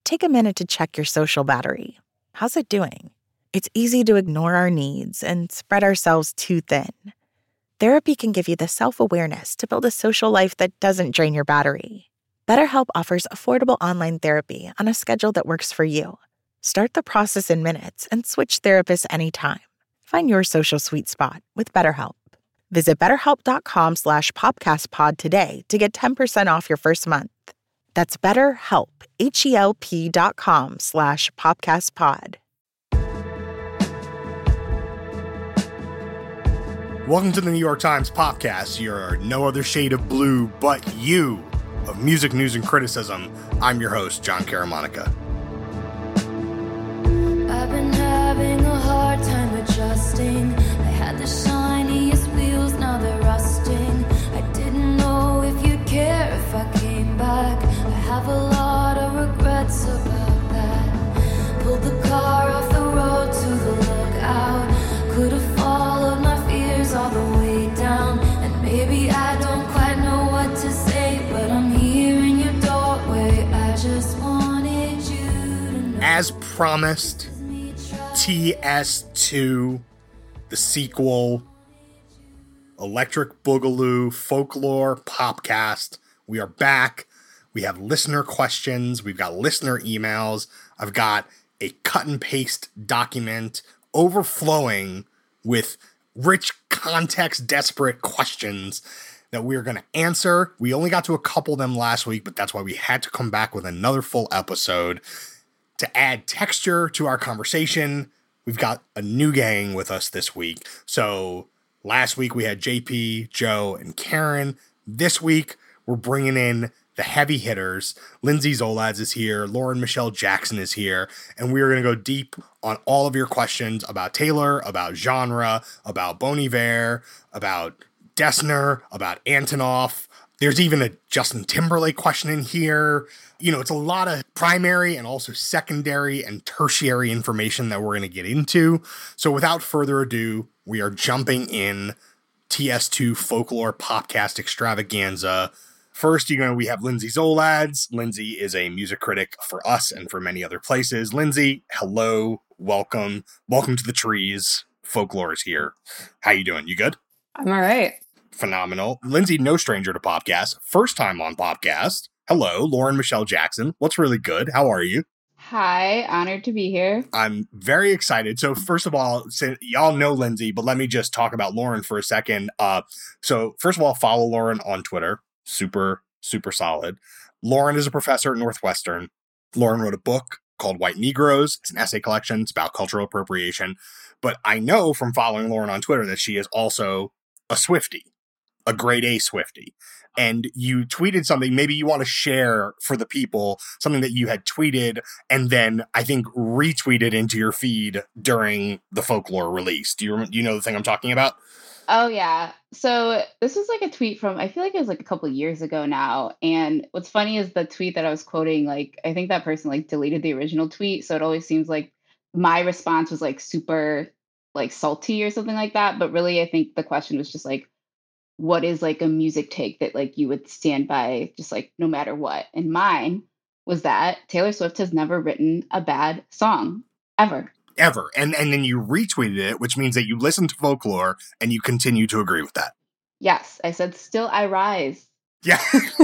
take a minute to check your social battery. How's it doing? It's easy to ignore our needs and spread ourselves too thin. Therapy can give you the self-awareness to build a social life that doesn't drain your battery. BetterHelp offers affordable online therapy on a schedule that works for you. Start the process in minutes and switch therapists anytime. Find your social sweet spot with BetterHelp. Visit BetterHelp.com/PopcastPod today to get 10% off your first month. That's BetterHelp, HELP.com/PopcastPod. Welcome to the New York Times Popcast, your no other shade of blue but you of music news and criticism. I'm your host, John Caramonica. I've been having a hard time adjusting. I had the shiniest wheels, now they're rusting. I didn't know if you'd care if I came back. I have a lot of regrets about that. Pulled the car off the road to the lookout. Could have followed my fears all the way down. And maybe I don't quite know what to say, but I'm here in your doorway. I just wanted you to know. As promised, TS2, the sequel, Electric Boogaloo Folklore Popcast. We are back. We have listener questions. We've got listener emails. I've got a cut and paste document overflowing with rich context, desperate questions that we're going to answer. We only got to a couple of them last week, but that's why we had to come back with another full episode. To add texture to our conversation, we've got a new gang with us this week. So last week we had JP, Joe, and Karen. This week we're bringing in the heavy hitters. Lindsay Zolads is here. Lauren Michelle Jackson is here. And we're going to go deep on all of your questions about Taylor, about genre, about Bon Iver, about Dessner, about Antonoff. There's even a Justin Timberlake question in here. You know, it's a lot of primary and also secondary and tertiary information that we're going to get into. So without further ado, we are jumping in TS2 Folklore Popcast Extravaganza. First, we have Lindsay Zolads. Lindsay is a music critic for us and for many other places. Lindsay, hello, welcome. Welcome to the trees. Folklore is here. How you doing? You good? I'm all right. Phenomenal. Lindsay, no stranger to Popcast. First time on Popcast. Hello, Lauren Michelle Jackson. What's really good? How are you? Hi, honored to be here. I'm very excited. So first of all, y'all know Lindsay, but let me just talk about Lauren for a second. So first of all, follow Lauren on Twitter. Super, super solid. Lauren is a professor at Northwestern. Lauren wrote a book called White Negroes. It's an essay collection. It's about cultural appropriation. But I know from following Lauren on Twitter that she is also a Swiftie, a grade A Swiftie. And you tweeted something, maybe you want to share for the people, something that you had tweeted and then I think retweeted into your feed during the Folklore release. Do you know the thing I'm talking about? Oh, yeah. So this was like a tweet from, I feel like it was like a couple of years ago now. And what's funny is the tweet that I was quoting, like, I think that person like deleted the original tweet. So it always seems like my response was like super like salty or something like that. But really, I think the question was just like, what is like a music take that like you would stand by just like no matter what? And mine was that Taylor Swift has never written a bad song ever. And then you retweeted it, which means that you listened to Folklore and you continue to agree with that. Yes, I said, still I rise. Yeah.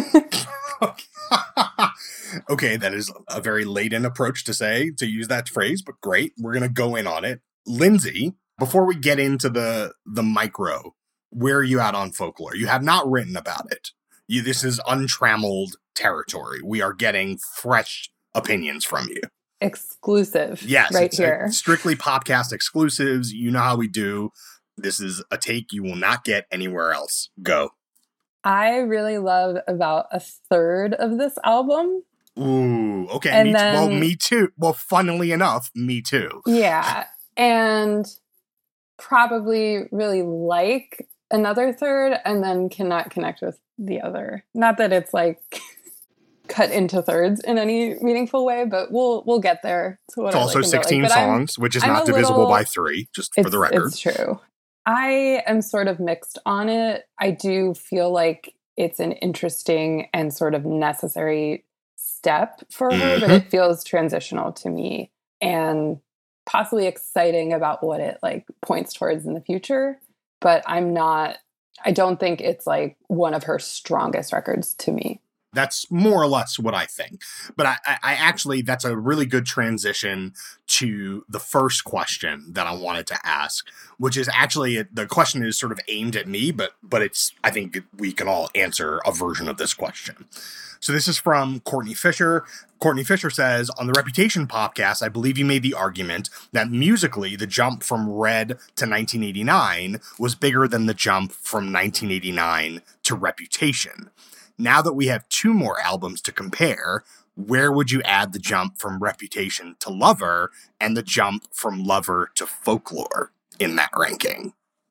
Okay, that is a very laden approach to use that phrase, but great. We're going to go in on it. Lindsay, before we get into the micro, where are you at on Folklore? You have not written about it. This is untrammeled territory. We are getting fresh opinions from you. Exclusive. Yes, right here. Strictly Popcast exclusives. You know how we do. This is a take you will not get anywhere else. Go. I really love about a third of this album. Ooh, okay. And me too. Well, funnily enough, me too. Yeah. And probably really like another third and then cannot connect with the other. Not that it's like cut into thirds in any meaningful way, but we'll get there. It's also 16 songs, which is not divisible by 3, just for the record. It's true. I am sort of mixed on it. I do feel like it's an interesting and sort of necessary step for her, but it feels transitional to me and possibly exciting about what it like points towards in the future. But I don't think it's like one of her strongest records to me. That's more or less what I think. But I actually, that's a really good transition to the first question that I wanted to ask, which is actually, the question is sort of aimed at me, but I think we can all answer a version of this question. So this is from Courtney Fisher. Courtney Fisher says, on the Reputation podcast, I believe you made the argument that musically, the jump from Red to 1989 was bigger than the jump from 1989 to Reputation. Now that we have 2 more albums to compare, where would you add the jump from Reputation to Lover and the jump from Lover to Folklore in that ranking?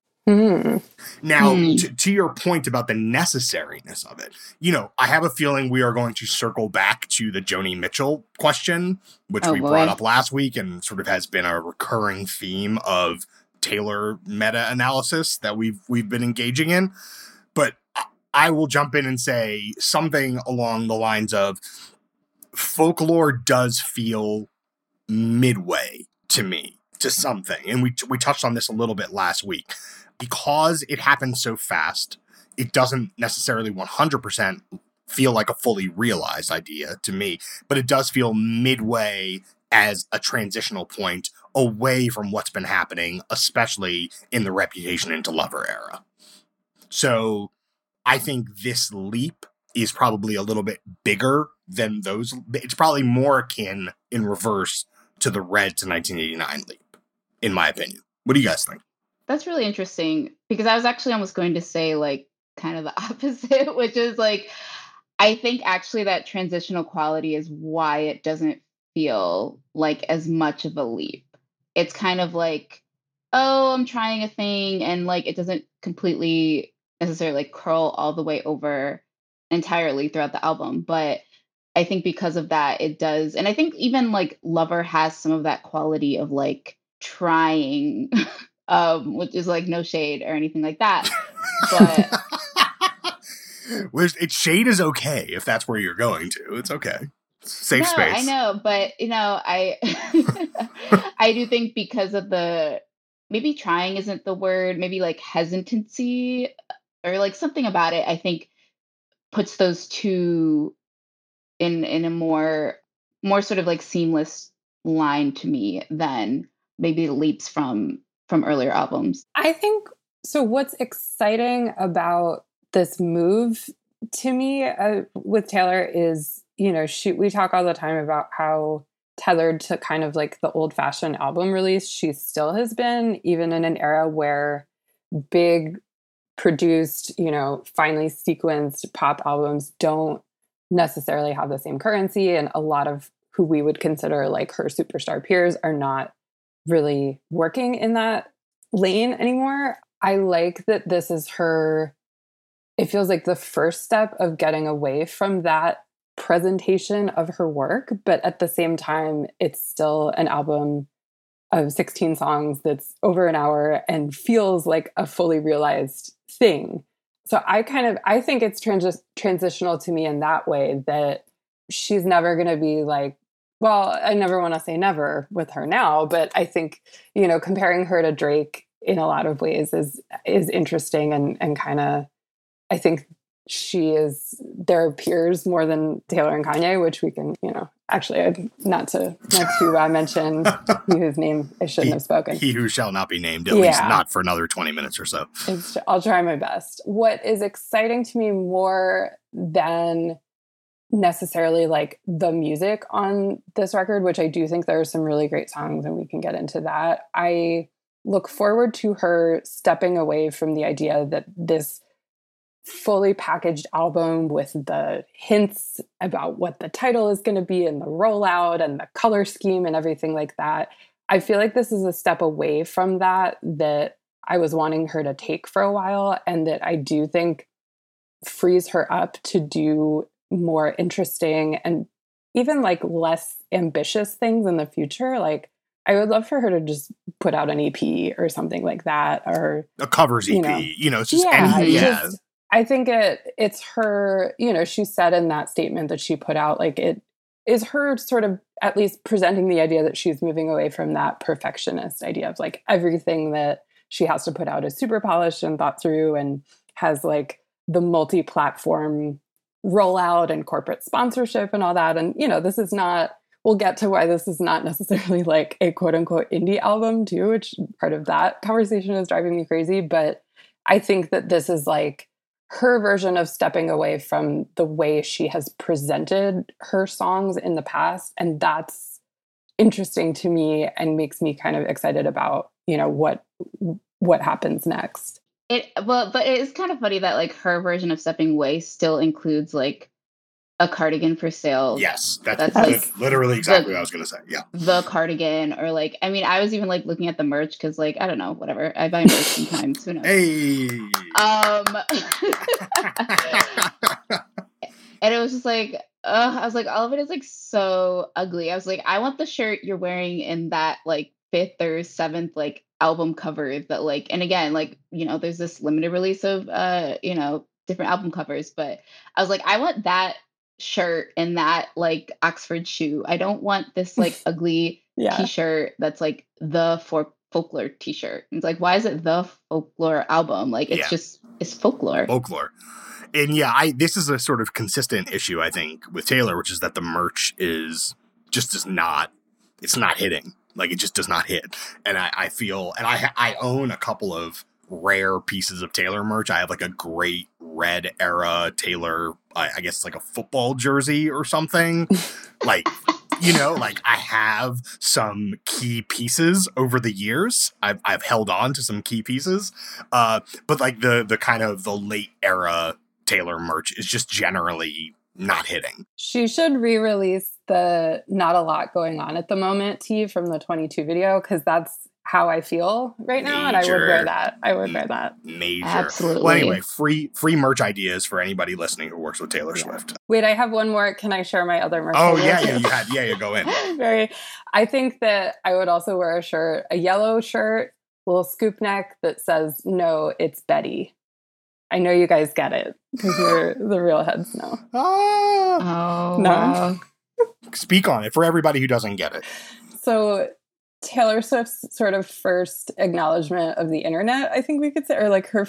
Now, to your point about the necessariness of it, I have a feeling we are going to circle back to the Joni Mitchell question, which we brought up last week and sort of has been a recurring theme of Taylor meta-analysis that we've been engaging in. But I will jump in and say something along the lines of Folklore does feel midway to me to something. And we touched on this a little bit last week. Because it happened so fast, it doesn't necessarily 100% feel like a fully realized idea to me, but it does feel midway as a transitional point away from what's been happening, especially in the Reputation into Lover era. So I think this leap is probably a little bit bigger than those. It's probably more akin in reverse to the Red to 1989 leap, in my opinion. What do you guys think? That's really interesting because I was actually almost going to say like kind of the opposite, which is like, I think actually that transitional quality is why it doesn't feel like as much of a leap. It's kind of like, oh, I'm trying a thing, and like it doesn't completely necessarily like curl all the way over entirely throughout the album. But I think because of that, it does. And I think even like Lover has some of that quality of like trying, which is like no shade or anything like that. But shade is okay if that's where you're going to. It's okay. Safe space. I know, but I I do think because of the maybe trying isn't the word, maybe like hesitancy or like something about it, I think puts those two in a more sort of like seamless line to me than maybe the leaps from earlier albums. I think so. What's exciting about this move to me with Taylor is, we talk all the time about how tethered to kind of like the old-fashioned album release she still has been, even in an era where big produced, finely sequenced pop albums don't necessarily have the same currency, and a lot of who we would consider like her superstar peers are not really working in that lane anymore. I like that this is it feels like the first step of getting away from that presentation of her work, but at the same time, it's still an album of 16 songs that's over an hour and feels like a fully realized thing. So I think it's transitional to me in that way, that she's never going to be like, well, I never want to say never with her now, but I think, comparing her to Drake in a lot of ways is interesting and kind of, I think there are peers more than Taylor and Kanye, which we can, actually not to mention he whose name I shouldn't have spoken. He who shall not be named, at least not for another 20 minutes or so. I'll try my best. What is exciting to me more than necessarily like the music on this record, which I do think there are some really great songs and we can get into that. I look forward to her stepping away from the idea that this fully packaged album with the hints about what the title is going to be and the rollout and the color scheme and everything like that. I feel like this is a step away from that I was wanting her to take for a while, and that I do think frees her up to do more interesting and even like less ambitious things in the future. Like I would love for her to just put out an EP or something like that, or a covers EP, it's just anything. I think it's her, she said in that statement that she put out, like is her sort of at least presenting the idea that she's moving away from that perfectionist idea of like everything that she has to put out is super polished and thought through and has like the multi-platform rollout and corporate sponsorship and all that. And, you know, this is not, we'll get to why this is not necessarily like a quote unquote indie album too, which part of that conversation is driving me crazy. But I think that this is like her version of stepping away from the way she has presented her songs in the past. And that's interesting to me and makes me kind of excited about, you know, what happens next. But it is kind of funny that like her version of stepping away still includes like a cardigan for sale. Yes, that's like literally exactly what I was going to say. Yeah. The cardigan, or like, I mean, I was even like looking at the merch because like, I don't know, whatever. I buy merch sometimes. Who knows? Hey. And it was just like, I was like, all of it is like so ugly. I was like, I want the shirt you're wearing in that like 5th or 7th like album cover that like, and again, like, you know, there's this limited release of you know, different album covers, but I was like, I want that shirt and that like Oxford shoe. I don't want this like ugly t-shirt that's like the folklore t-shirt. It's like, why is it the folklore album? Like it's just, it's folklore. And yeah, this is a sort of consistent issue, I think, with Taylor, which is that the merch is just it's not hitting. Like it just does not hit. And I feel, and I own a couple of rare pieces of Taylor merch. I have like a great red era Taylor, I guess it's like a football jersey or something. Like, you know, like I have some key pieces over the years. I've held on to some key pieces. But like the kind of the late era Taylor merch is just generally not hitting. She should re-release the Not a Lot Going On at the Moment tee from the 22 video, because that's how I feel right now. And I would wear that. Wear that. Major. Absolutely. Well, anyway, free merch ideas for anybody listening who works with Taylor Swift. Wait, I have one more. Can I share my other merch? Oh, you go in. I think that I would also wear a yellow shirt, little scoop neck that says, "No, it's Betty." I know you guys get it because you're the real heads now. Oh, no. Wow. Speak on it for everybody who doesn't get it. So Taylor Swift's sort of first acknowledgement of the internet, I think we could say, or like her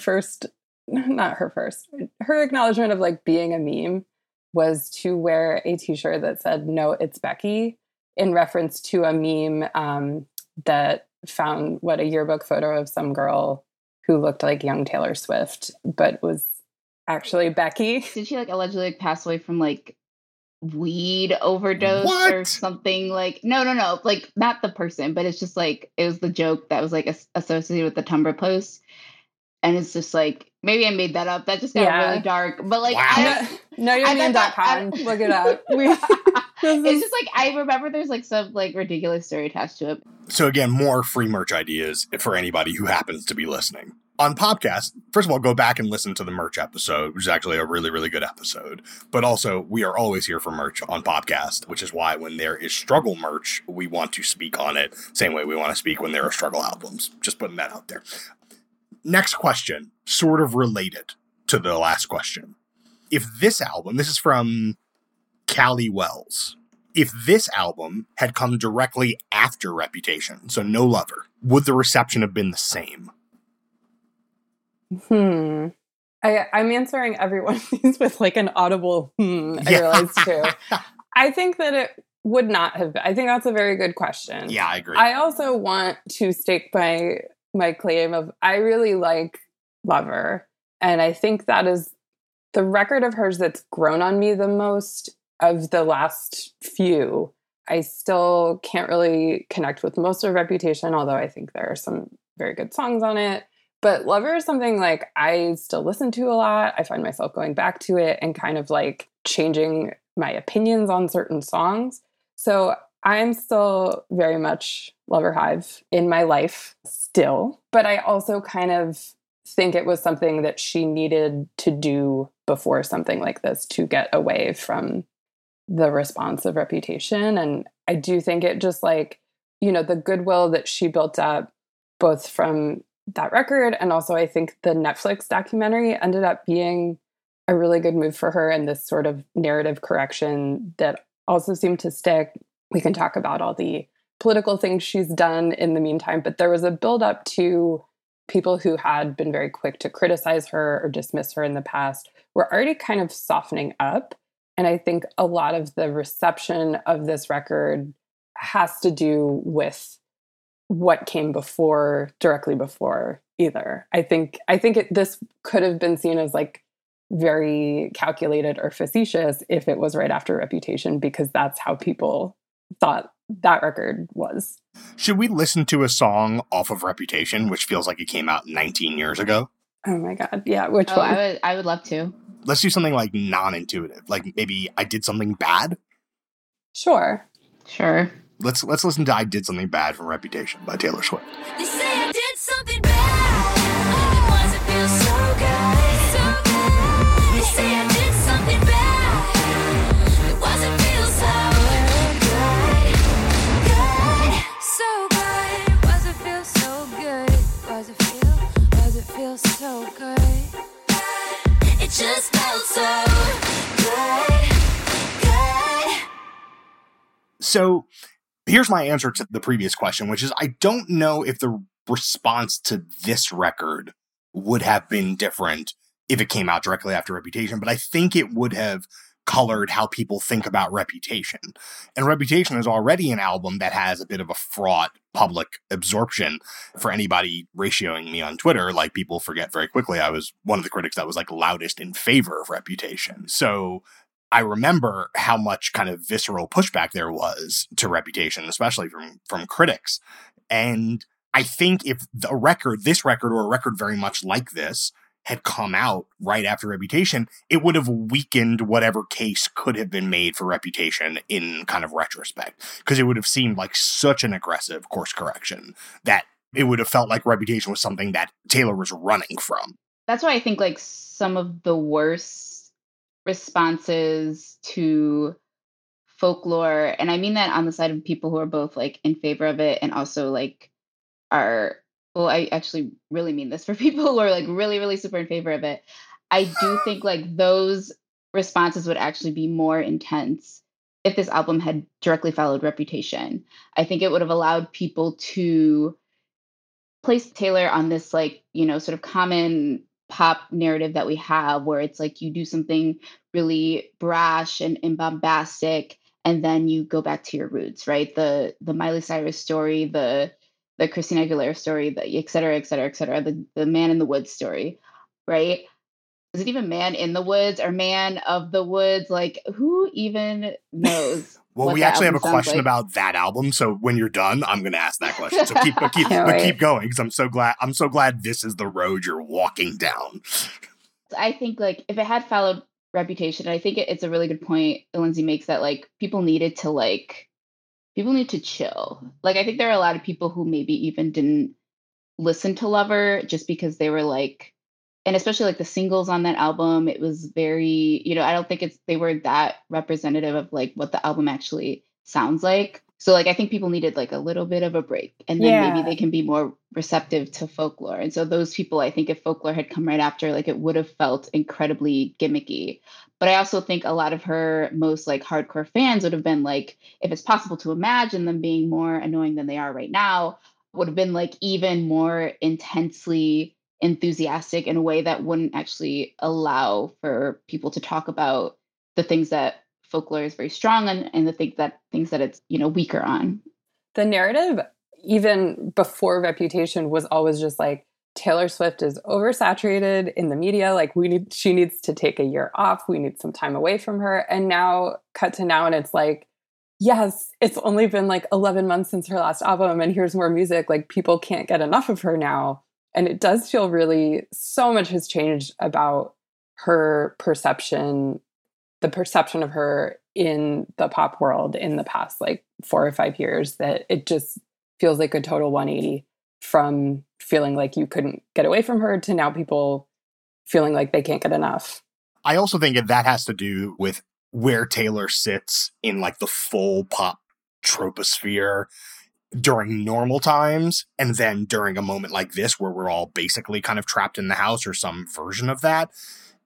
acknowledgement of like being a meme was to wear a t-shirt that said, "No, it's Becky," in reference to a meme that found a yearbook photo of some girl who looked like young Taylor Swift, but was actually Becky. Did she like allegedly like pass away from like weed overdose or something? Like no, like not the person, but it's just like it was the joke that was like associated with the Tumblr post, and it's just like maybe I made that up. That just got really dark. But like, KnowYourMeme.com, look it up. It's just like I remember there's like some like ridiculous story attached to it. So again, more free merch ideas for anybody who happens to be listening. On Popcast, first of all, go back and listen to the merch episode, which is actually a really, really good episode. But also, we are always here for merch on Popcast, which is why when there is struggle merch, we want to speak on it. Same way we want to speak when there are struggle albums. Just putting that out there. Next question, sort of related to the last question. If this album, this is from Callie Wells. If this album had come directly after Reputation, so no Lover, would the reception have been the same? I'm answering every one of these with like an audible I realized too. I think that it would not have been. I think that's a very good question. Yeah, I agree. I also want to stake my claim of I really like Lover. And I think that is the record of hers that's grown on me the most of the last few. I still can't really connect with most of Reputation, although I think there are some very good songs on it. But Lover is something like I still listen to a lot. I find myself going back to it and kind of like changing my opinions on certain songs. So I'm still very much Lover Hive in my life still. But I also kind of think it was something that she needed to do before something like this to get away from the response of Reputation. And I do think it just like, you know, the goodwill that she built up both from that record and also I think the Netflix documentary ended up being a really good move for her and this sort of narrative correction that also seemed to stick. We can talk about all the political things she's done in the meantime, but there was a buildup to people who had been very quick to criticize her or dismiss her in the past were already kind of softening up. And I think a lot of the reception of this record has to do with what came before, directly before either. I think this could have been seen as like very calculated or facetious if it was right after Reputation, because that's how people thought that record was. Should we listen to a song off of Reputation, which feels like it came out 19 years ago? Oh my God. Yeah. Which one? I would love to. Let's do something like non-intuitive. Like maybe I Did Something Bad. Sure. Let's listen to I Did Something Bad from Reputation by Taylor Swift. They say I did something bad. It wasn't feel so good. They say I did something bad. It wasn't feel so good. Was it feel so good? Was it feel so good? It just felt so good. So here's my answer to the previous question, which is I don't know if the response to this record would have been different if it came out directly after Reputation, but I think it would have colored how people think about Reputation. And Reputation is already an album that has a bit of a fraught public absorption. For anybody ratioing me on Twitter, like, people forget very quickly I was one of the critics that was like loudest in favor of Reputation. So I remember how much kind of visceral pushback there was to Reputation, especially from critics. And I think if this record or a record very much like this had come out right after Reputation, it would have weakened whatever case could have been made for Reputation in kind of retrospect, because it would have seemed like such an aggressive course correction that it would have felt like Reputation was something that Taylor was running from. That's why I think like some of the worst responses to Folklore, and I mean that on the side of people who are both like in favor of it and also like I actually really mean this for people who are like really, really super in favor of it. I do think like those responses would actually be more intense if this album had directly followed Reputation. I think it would have allowed people to place Taylor on this like, sort of common pop narrative that we have, where it's like you do something really brash and bombastic, and then you go back to your roots, right? The Miley Cyrus story, the Christina Aguilera story, the et cetera, et cetera, et cetera, the Man in the Woods story, right? Is it even Man in the Woods or Man of the Woods? Like, who even knows? Well, we actually have a question about that album, so when you're done, I'm going to ask that question. So keep going, because I'm so glad this is the road you're walking down. I think like if it had followed Reputation, I think it's a really good point Lindsay makes, that like people need to chill. Like, I think there are a lot of people who maybe even didn't listen to Lover just because they were like, and especially like the singles on that album, it was very, I don't think they were that representative of like what the album actually sounds like. So like, I think people needed like a little bit of a break, and then maybe they can be more receptive to Folklore. And so those people, I think if Folklore had come right after, like it would have felt incredibly gimmicky. But I also think a lot of her most like hardcore fans would have been like, if it's possible to imagine them being more annoying than they are right now, would have been like even more intensely enthusiastic in a way that wouldn't actually allow for people to talk about the things that Folklore is very strong on and the things that it's, weaker on. The narrative, even before Reputation, was always just like, Taylor Swift is oversaturated in the media. Like she needs to take a year off. We need some time away from her. And now cut to now, and it's like, yes, it's only been like 11 months since her last album, and here's more music. Like, people can't get enough of her now. And it does feel really, so much has changed about her perception, the perception of her in the pop world in the past like 4 or 5 years, that it just feels like a total 180 from feeling like you couldn't get away from her to now people feeling like they can't get enough. I also think that has to do with where Taylor sits in like the full pop troposphere during normal times, and then during a moment like this where we're all basically kind of trapped in the house or some version of that.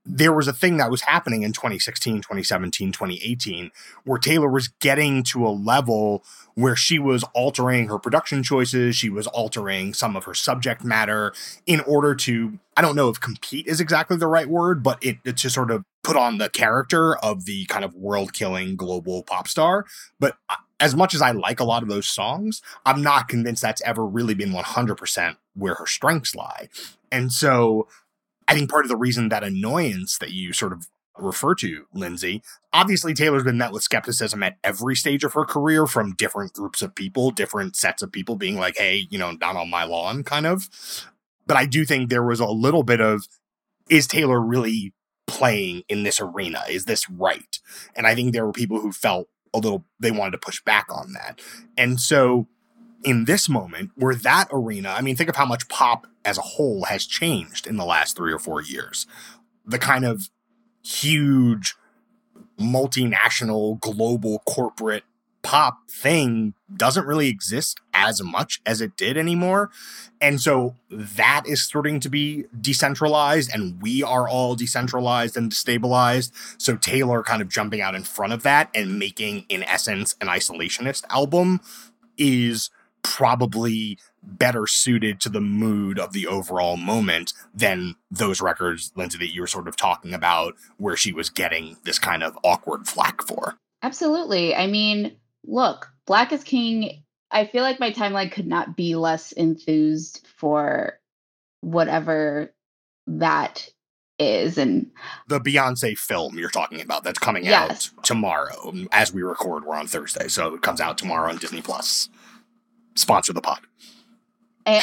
there was a thing that was happening in 2016, 2017, 2018, where Taylor was getting to a level where she was altering her production choices. She was altering some of her subject matter in order to, I don't know if compete is exactly the right word, but it to sort of put on the character of the kind of world-killing global pop star. But as much as I like a lot of those songs, I'm not convinced that's ever really been 100% where her strengths lie. And so I think part of the reason that annoyance that you sort of refer to, Lindsay, obviously Taylor's been met with skepticism at every stage of her career from different groups of people, different sets of people being like, hey, you know, not on my lawn kind of. But I do think there was a little bit of, is Taylor really playing in this arena? Is this right? And I think there were people who felt a little, they wanted to push back on that. And so in this moment, where that arena, I mean, think of how much pop as a whole has changed in the last 3 or 4 years. The kind of huge multinational global corporate pop thing doesn't really exist as much as it did anymore. And so that is starting to be decentralized, and we are all decentralized and destabilized. So Taylor kind of jumping out in front of that and making, in essence, an isolationist album is probably better suited to the mood of the overall moment than those records, Lindsay, that you were sort of talking about, where she was getting this kind of awkward flack for. Absolutely. I mean, look, Black is King, I feel like my timeline could not be less enthused for whatever that is. And the Beyonce film you're talking about that's coming Yes. out tomorrow. As we record, we're on Thursday, so it comes out tomorrow on Disney Plus. Sponsor the pod. But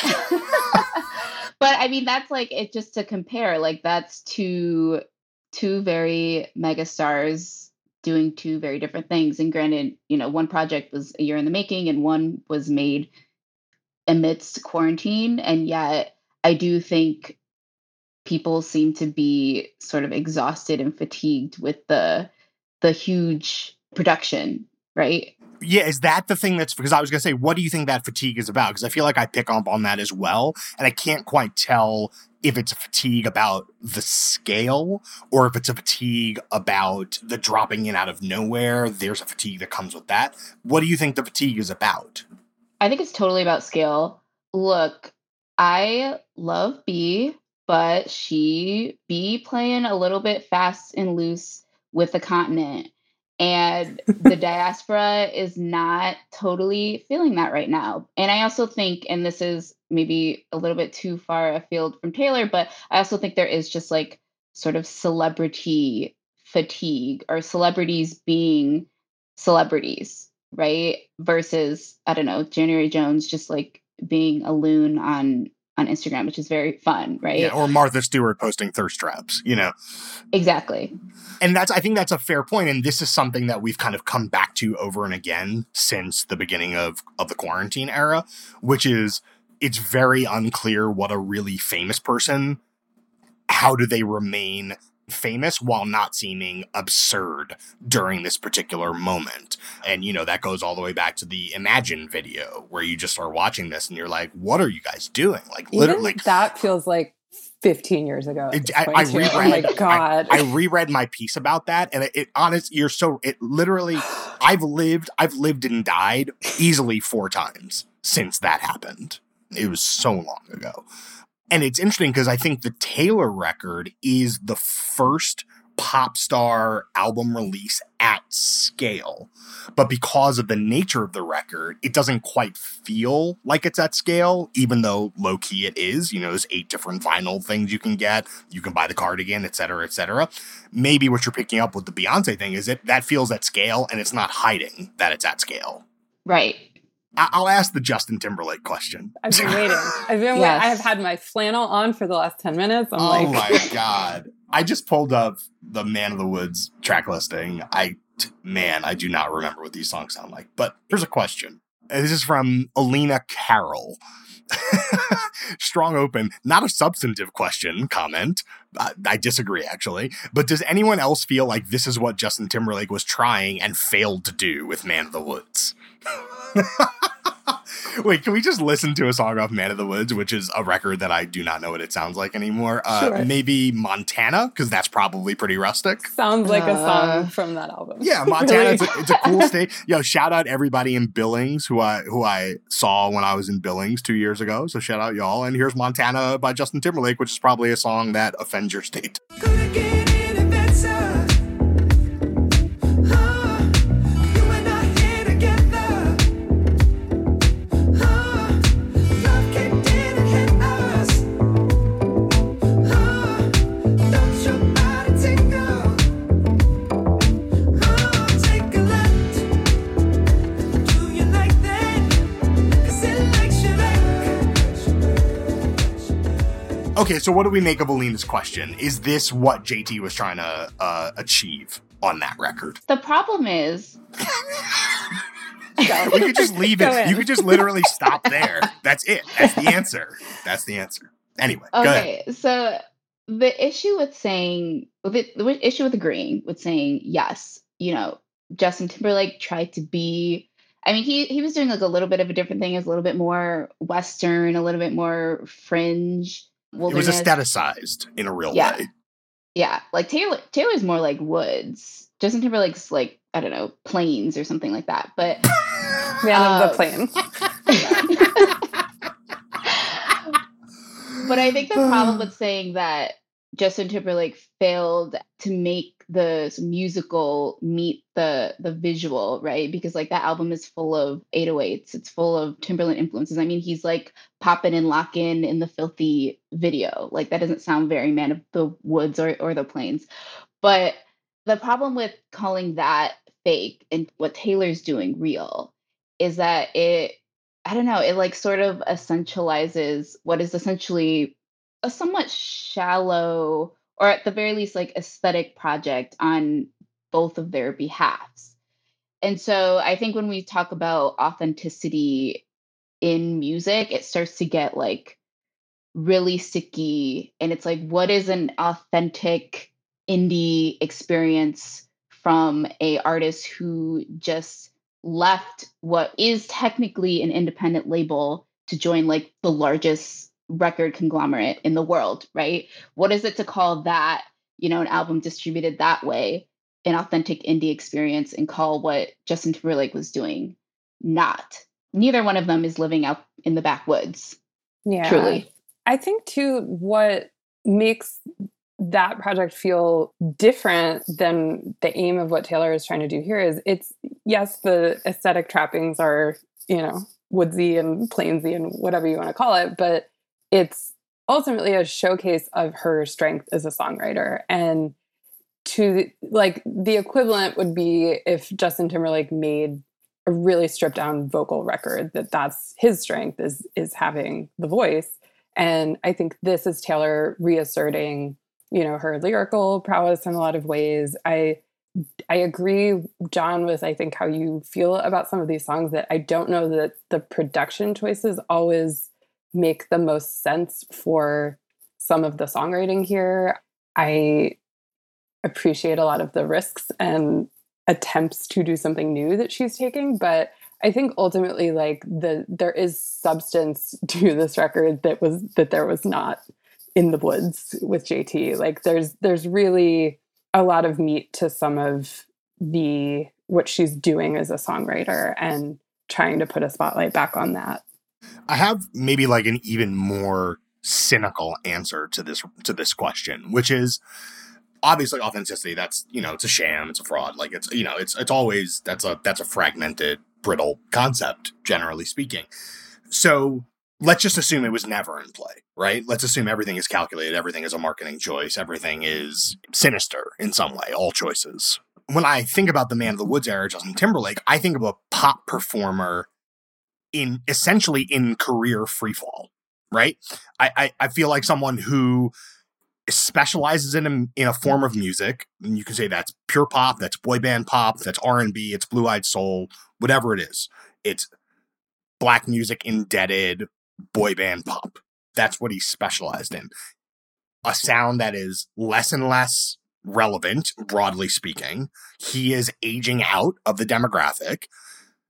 I mean, that's like it, just to compare, like that's two very mega stars doing two very different things. And granted, you know, one project was a year in the making and one was made amidst quarantine. And yet I do think people seem to be sort of exhausted and fatigued with the huge production, right? Yeah, is that the thing that's, because I was going to say, what do you think that fatigue is about? Because I feel like I pick up on that as well. And I can't quite tell if it's a fatigue about the scale or if it's a fatigue about the dropping in out of nowhere. There's a fatigue that comes with that. What do you think the fatigue is about? I think it's totally about scale. Look, I love B, but she be playing a little bit fast and loose with the continent. And the diaspora is not totally feeling that right now. And I also think, and this is maybe a little bit too far afield from Taylor, but I also think there is just like sort of celebrity fatigue, or celebrities being celebrities, right? Versus, I don't know, January Jones just like being a loon on Instagram, which is very fun, right? Yeah, or Martha Stewart posting thirst traps, you know? Exactly. And I think that's a fair point. And this is something that we've kind of come back to over and again since the beginning of the quarantine era, which is it's very unclear what a really famous person, how do they remain famous while not seeming absurd during this particular moment. And, you know, that goes all the way back to the Imagine video where you just are watching this and you're like, what are you guys doing? Like, literally. Even that feels like 15 years ago. I reread, oh my God. I reread my piece about that, and it literally, I've lived and died easily 4 times since that happened. It was so long ago. And it's interesting because I think the Taylor record is the first pop star album release at scale. But because of the nature of the record, it doesn't quite feel like it's at scale, even though low key it is. You know, there's 8 different vinyl things you can get. You can buy the cardigan, et cetera, et cetera. Maybe what you're picking up with the Beyonce thing is that feels at scale and it's not hiding that it's at scale. Right. I'll ask the Justin Timberlake question. I've been waiting. Yes. I have had my flannel on for the last 10 minutes. My God. I just pulled up the Man of the Woods track listing. I do not remember what these songs sound like. But here's a question. This is from Alina Carroll. Strong open, not a substantive question, comment. I disagree, actually. But does anyone else feel like this is what Justin Timberlake was trying and failed to do with Man of the Woods? Wait, can we just listen to a song off Man of the Woods, which is a record that I do not know what it sounds like anymore? Sure. Maybe Montana, because that's probably pretty rustic. Sounds like a song from that album. Yeah, Montana, it's a cool state. Yo, shout out everybody in Billings who I saw when I was in Billings 2 years ago. So shout out y'all. And here's Montana by Justin Timberlake, which is probably a song that offends your state. Okay, so what do we make of Alina's question? Is this what JT was trying to achieve on that record? The problem is... We could just leave it. You could just literally stop there. That's it. That's the answer. That's the answer. Anyway, go ahead. So the issue with saying... The issue with agreeing with saying, yes, Justin Timberlake tried to be... I mean, he was doing like a little bit of a different thing. It was a little bit more Western, a little bit more fringe. Wilderness. It was aestheticized in a real way. Yeah, like Taylor's more like woods. Justin Timberlake's like, I don't know, plains or something like that. But Man of the Plains. But I think the problem with saying that Justin Timberlake failed to make the musical meet the visual, right? Because like that album is full of 808s. It's full of Timberland influences. I mean, he's like popping and locking in the Filthy video. Like that doesn't sound very Man of the Woods or the Plains. But the problem with calling that fake and what Taylor's doing real is that it like sort of essentializes what is essentially a somewhat shallow, or at the very least, like aesthetic project on both of their behalves. And so I think when we talk about authenticity in music, it starts to get like really sticky. And it's like, what is an authentic indie experience from a artist who just left what is technically an independent label to join like the largest record conglomerate in the world, right? What is it to call that, an album distributed that way, an authentic indie experience, and call what Justin Timberlake was doing not? Neither one of them is living out in the backwoods. Yeah. Truly. I think too, what makes that project feel different than the aim of what Taylor is trying to do here is yes, the aesthetic trappings are, woodsy and plainsy and whatever you want to call it, but it's ultimately a showcase of her strength as a songwriter. And to like the equivalent would be if Justin Timberlake made a really stripped down vocal record, that's his strength is having the voice. And I think this is Taylor reasserting, her lyrical prowess in a lot of ways. I agree, John, with I think how you feel about some of these songs, that I don't know that the production choices always make the most sense for some of the songwriting here. I appreciate a lot of the risks and attempts to do something new that she's taking, but I think ultimately like there is substance to this record that there was not in the Woods with JT. Like there's really a lot of meat to some of what she's doing as a songwriter and trying to put a spotlight back on that. I have maybe like an even more cynical answer to this question, which is obviously authenticity. That's, it's a sham, it's a fraud. Like it's always, that's a fragmented, brittle concept, generally speaking. So let's just assume it was never in play, right? Let's assume everything is calculated. Everything is a marketing choice. Everything is sinister in some way, all choices. When I think about the Man of the Woods era, Justin Timberlake, I think of a pop performer essentially in career freefall, right? I feel like someone who specializes in a form of music, and you can say that's pure pop, that's boy band pop, that's R&B, it's blue-eyed soul, whatever it is. It's black music indebted boy band pop. That's what he's specialized in. A sound that is less and less relevant, broadly speaking. He is aging out of the demographic.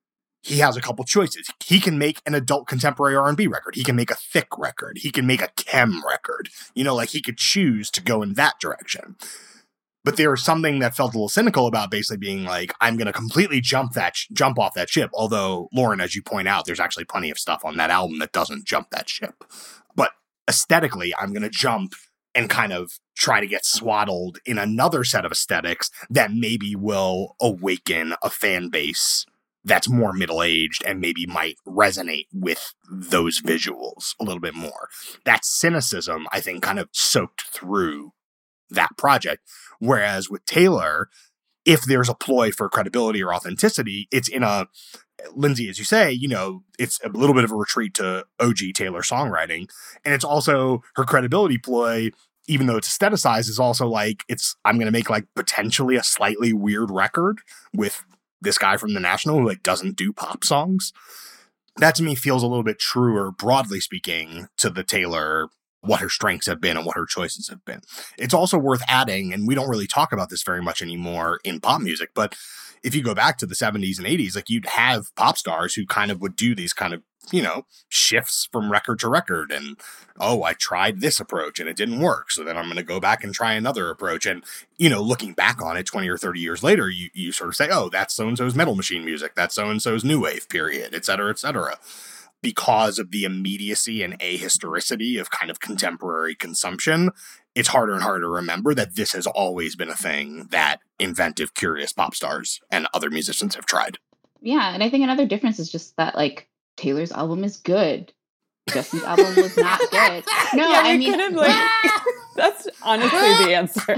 he has a couple choices. He can make an adult contemporary R&B record. He can make a thick record. He can make a chem record. Like he could choose to go in that direction. But there was something that felt a little cynical about basically being like, I'm going to completely jump off that ship. Although, Lauren, as you point out, there's actually plenty of stuff on that album that doesn't jump that ship. But aesthetically, I'm going to jump and kind of try to get swaddled in another set of aesthetics that maybe will awaken a fan base that's more middle-aged and maybe might resonate with those visuals a little bit more. That cynicism, I think, kind of soaked through that project. Whereas with Taylor, if there's a ploy for credibility or authenticity, it's in a, Lindsay, as you say, it's a little bit of a retreat to OG Taylor songwriting. And it's also her credibility ploy, even though it's aestheticized, is also like, I'm going to make like potentially a slightly weird record with this guy from The National who like doesn't do pop songs. That to me feels a little bit truer, broadly speaking, to the Taylor, what her strengths have been and what her choices have been. It's also worth adding, and we don't really talk about this very much anymore in pop music, but if you go back to the 70s and 80s, like you'd have pop stars who kind of would do these kind of, shifts from record to record. And, I tried this approach and it didn't work. So then I'm going to go back and try another approach. And, looking back on it 20 or 30 years later, you sort of say, oh, that's so-and-so's Metal Machine music. That's so-and-so's new wave period, et cetera, et cetera. Because of the immediacy and ahistoricity of kind of contemporary consumption, it's harder and harder to remember that this has always been a thing that inventive, curious pop stars and other musicians have tried. Yeah, and I think another difference is just that, like, Taylor's album is good. Justin's album was not good. No, yeah, I mean, that's honestly the answer.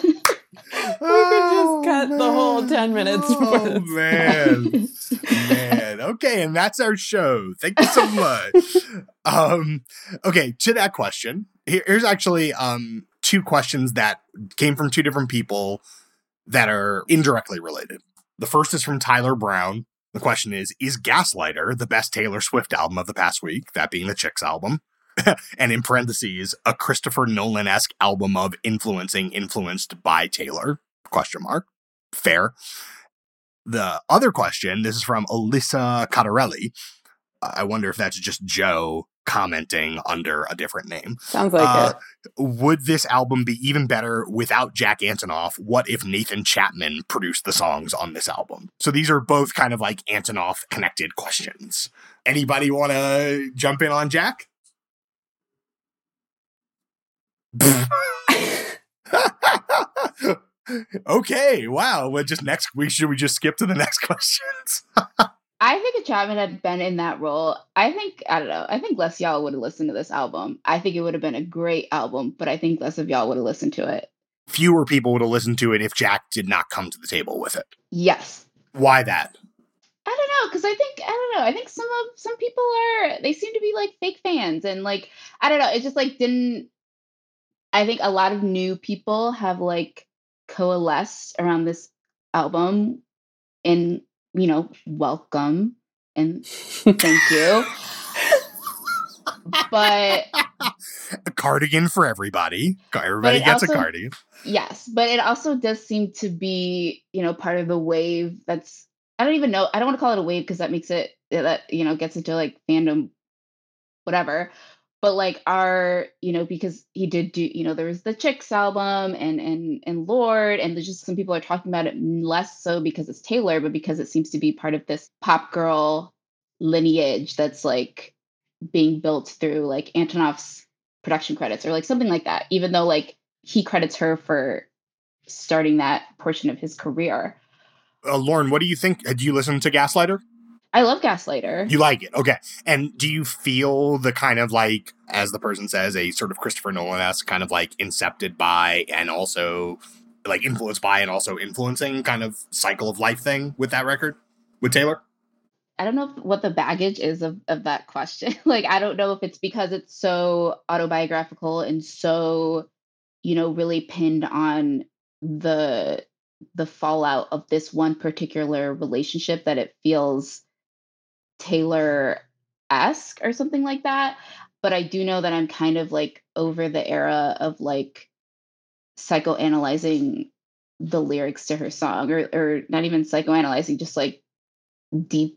We could just cut the whole 10 minutes. Oh, man. Okay, and that's our show. Thank you so much. Okay, to that question, here's actually two questions that came from two different people that are indirectly related. The first is from Tyler Brown. The question is Gaslighter the best Taylor Swift album of the past week? That being the Chicks album. And in parentheses, a Christopher Nolan-esque album of influenced by Taylor? Question mark. Fair. The other question, this is from Alyssa Cottarelli. I wonder if that's just Joe commenting under a different name. Sounds like it. Would this album be even better without Jack Antonoff? What if Nathan Chapman produced the songs on this album? So these are both kind of like Antonoff connected questions. Anybody want to jump in on Jack? Okay, wow. Well, just next week, should we just skip to the next questions? I think if Chapman had been in that role, I don't know. I think less y'all would have listened to this album. I think it would have been a great album, but I think less of y'all would have listened to it. Fewer people would have listened to it if Jack did not come to the table with it. Yes. Why that? I don't know, because I think some people they seem to be like fake fans, and like, I don't know, it just like I think a lot of new people have like coalesced around this album, and welcome and thank you. But a cardigan for everybody. Everybody gets a cardigan. Yes, but it also does seem to be, part of the wave that's, I don't even know, I don't want to call it a wave because that makes it, that, gets into like fandom, whatever. But like because he did do, there was the Chicks album and Lorde, and there's just some people are talking about it less so because it's Taylor, but because it seems to be part of this pop girl lineage that's like being built through like Antonoff's production credits or like something like that, even though like he credits her for starting that portion of his career. Lauren, what do you think? Do you listen to Gaslighter? I love Gaslighter. You like it? Okay. And do you feel the kind of like, as the person says, a sort of Christopher Nolan-esque kind of like incepted by and also like influenced by and also influencing kind of cycle of life thing with that record with Taylor? I don't know what the baggage is of that question. Like, I don't know if it's because it's so autobiographical and so, really pinned on the fallout of this one particular relationship that it feels Taylor-esque or something like that. But I do know that I'm kind of like over the era of like psychoanalyzing the lyrics to her song, or not even psychoanalyzing, just like deep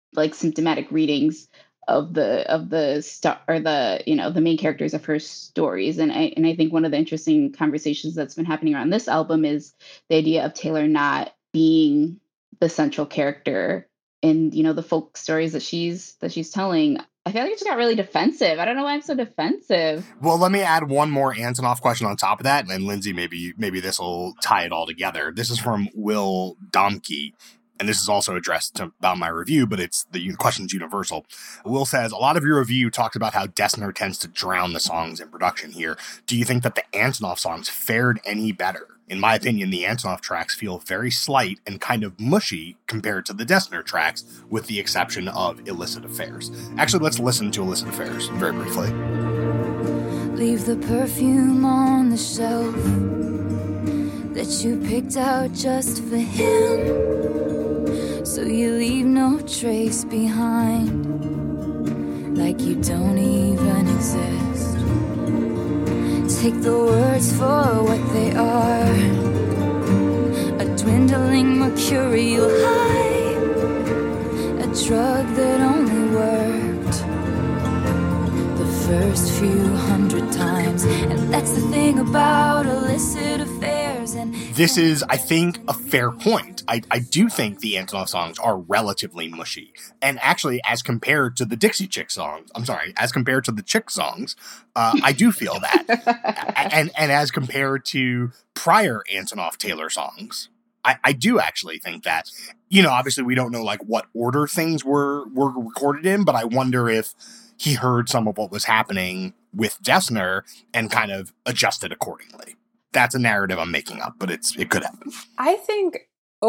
like symptomatic readings of the star or the the main characters of her stories. And I think one of the interesting conversations that's been happening around this album is the idea of Taylor not being the central character in the folk stories that she's telling. I feel like I just got really defensive. I don't know why I'm so defensive. Well, let me add one more Antonoff question on top of that, and Lindsay, maybe this will tie it all together. This is from Will Domke, and this is also addressed about my review, but the question's universal. Will says, a lot of your review talks about how Dessner tends to drown the songs in production here. Do you think that the Antonoff songs fared any better? In my opinion, the Antonoff tracks feel very slight and kind of mushy compared to the Dessner tracks, with the exception of Illicit Affairs. Actually, let's listen to Illicit Affairs very briefly. Leave the perfume on the shelf that you picked out just for him, so you leave no trace behind, like you don't even exist. Take the words for what they are, a dwindling mercurial high, a drug that only worked the first few hundred times. And that's the thing about illicit affairs. And this is, I think, a fair point. I do think the Antonoff songs are relatively mushy. And actually, as compared to the Dixie Chick songs, as compared to the Chick songs, I do feel that. and as compared to prior Antonoff Taylor songs, I do actually think that. Obviously we don't know like what order things were recorded in, but I wonder if he heard some of what was happening with Dessner and kind of adjusted accordingly. That's a narrative I'm making up, but it could happen. I think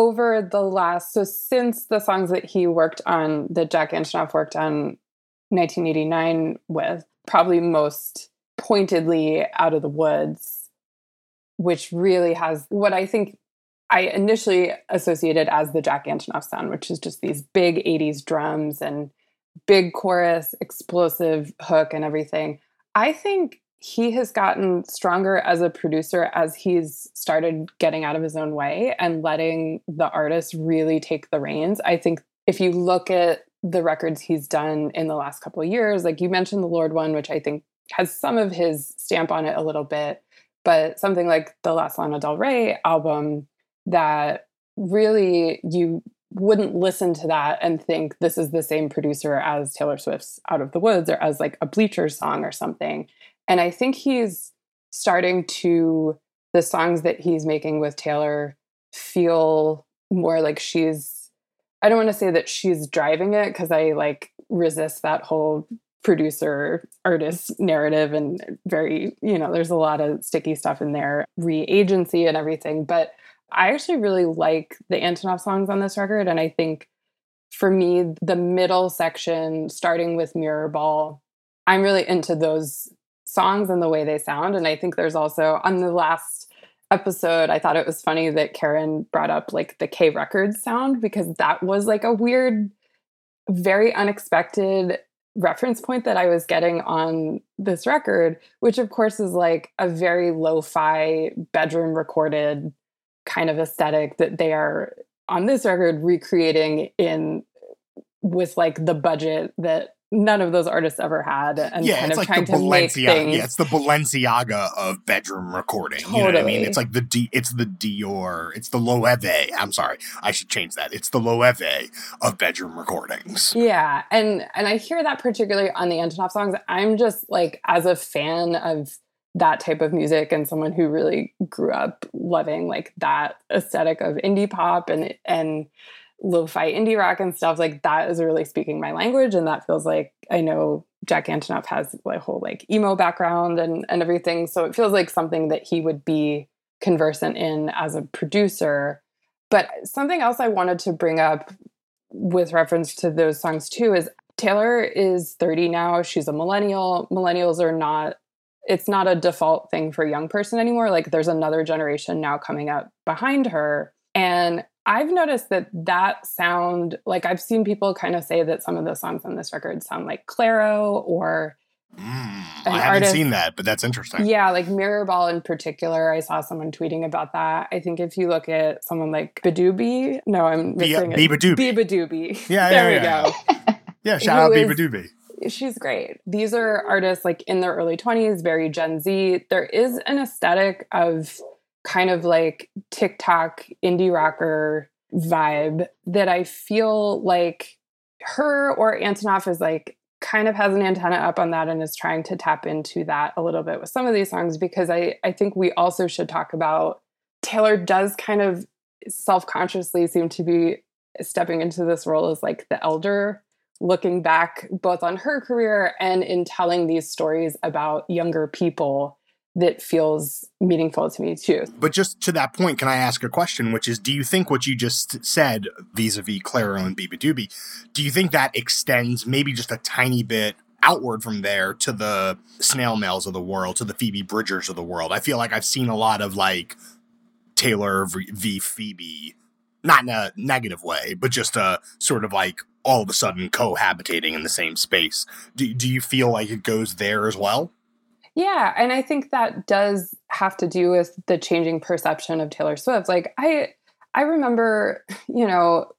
since the songs that he worked on, that Jack Antonoff worked on 1989 with, probably most pointedly Out of the Woods, which really has what I think I initially associated as the Jack Antonoff sound, which is just these big 80s drums and big chorus, explosive hook and everything. I think he has gotten stronger as a producer as he's started getting out of his own way and letting the artist really take the reins. I think if you look at the records he's done in the last couple of years, like you mentioned the Lorde one, which I think has some of his stamp on it a little bit, but something like the Last Lana Del Rey album, that really you wouldn't listen to that and think this is the same producer as Taylor Swift's Out of the Woods or as like a Bleachers song or something. And I think he's starting to, the songs that he's making with Taylor feel more like I don't want to say that she's driving it, because I like resist that whole producer artist narrative, and very, there's a lot of sticky stuff in there, re-agency and everything. But I actually really like the Antonoff songs on this record. And I think for me, the middle section, starting with Mirror Ball, I'm really into those songs and the way they sound. And I think there's also, on the last episode, I thought it was funny that Karen brought up like the K Records sound, because that was like a weird, very unexpected reference point that I was getting on this record, which of course is like a very lo-fi bedroom recorded kind of aesthetic that they are on this record recreating with like the budget that none of those artists ever had, and kind of like trying to make things. Yeah, it's the Balenciaga of bedroom recording. Totally. You know what I mean? It's like the Dior, it's the Loewe. I'm sorry, I should change that. It's the Loewe of bedroom recordings. Yeah, and I hear that particularly on the Antonoff songs. I'm just like, as a fan of that type of music and someone who really grew up loving like that aesthetic of indie pop and lo-fi indie rock and stuff, like that is really speaking my language. And that feels like, I know Jack Antonoff has a whole like emo background and everything. So it feels like something that he would be conversant in as a producer. But something else I wanted to bring up with reference to those songs too is Taylor is 30 now. She's a millennial. Millennials are not, it's not a default thing for a young person anymore. Like there's another generation now coming up behind her. And I've noticed that sound, like I've seen people kind of say that some of the songs on this record sound like Clairo, or I haven't seen that, but that's interesting. Yeah, like Mirrorball in particular, I saw someone tweeting about that. I think if you look at someone like Badoobie, no, I'm missing it. Beabadoobie. Yeah, there we go. Yeah, shout out Beabadoobie. She's great. These are artists like in their early 20s, very Gen Z. There is an aesthetic of kind of like TikTok indie rocker vibe that I feel like her or Antonoff is like kind of has an antenna up on that and is trying to tap into that a little bit with some of these songs, because I think we also should talk about Taylor does kind of self-consciously seem to be stepping into this role as like the elder, looking back both on her career and in telling these stories about younger people that feels meaningful to me too. But just to that point, can I ask a question, which is, do you think what you just said vis-a-vis Clairo and Beabadoobie, do you think that extends maybe just a tiny bit outward from there to the Snail Mails of the world, to the Phoebe Bridgers of the world? I feel like I've seen a lot of like Taylor v. Phoebe, not in a negative way, but just a sort of like all of a sudden cohabitating in the same space. Do you feel like it goes there as well? Yeah, and I think that does have to do with the changing perception of Taylor Swift. Like I remember, you know,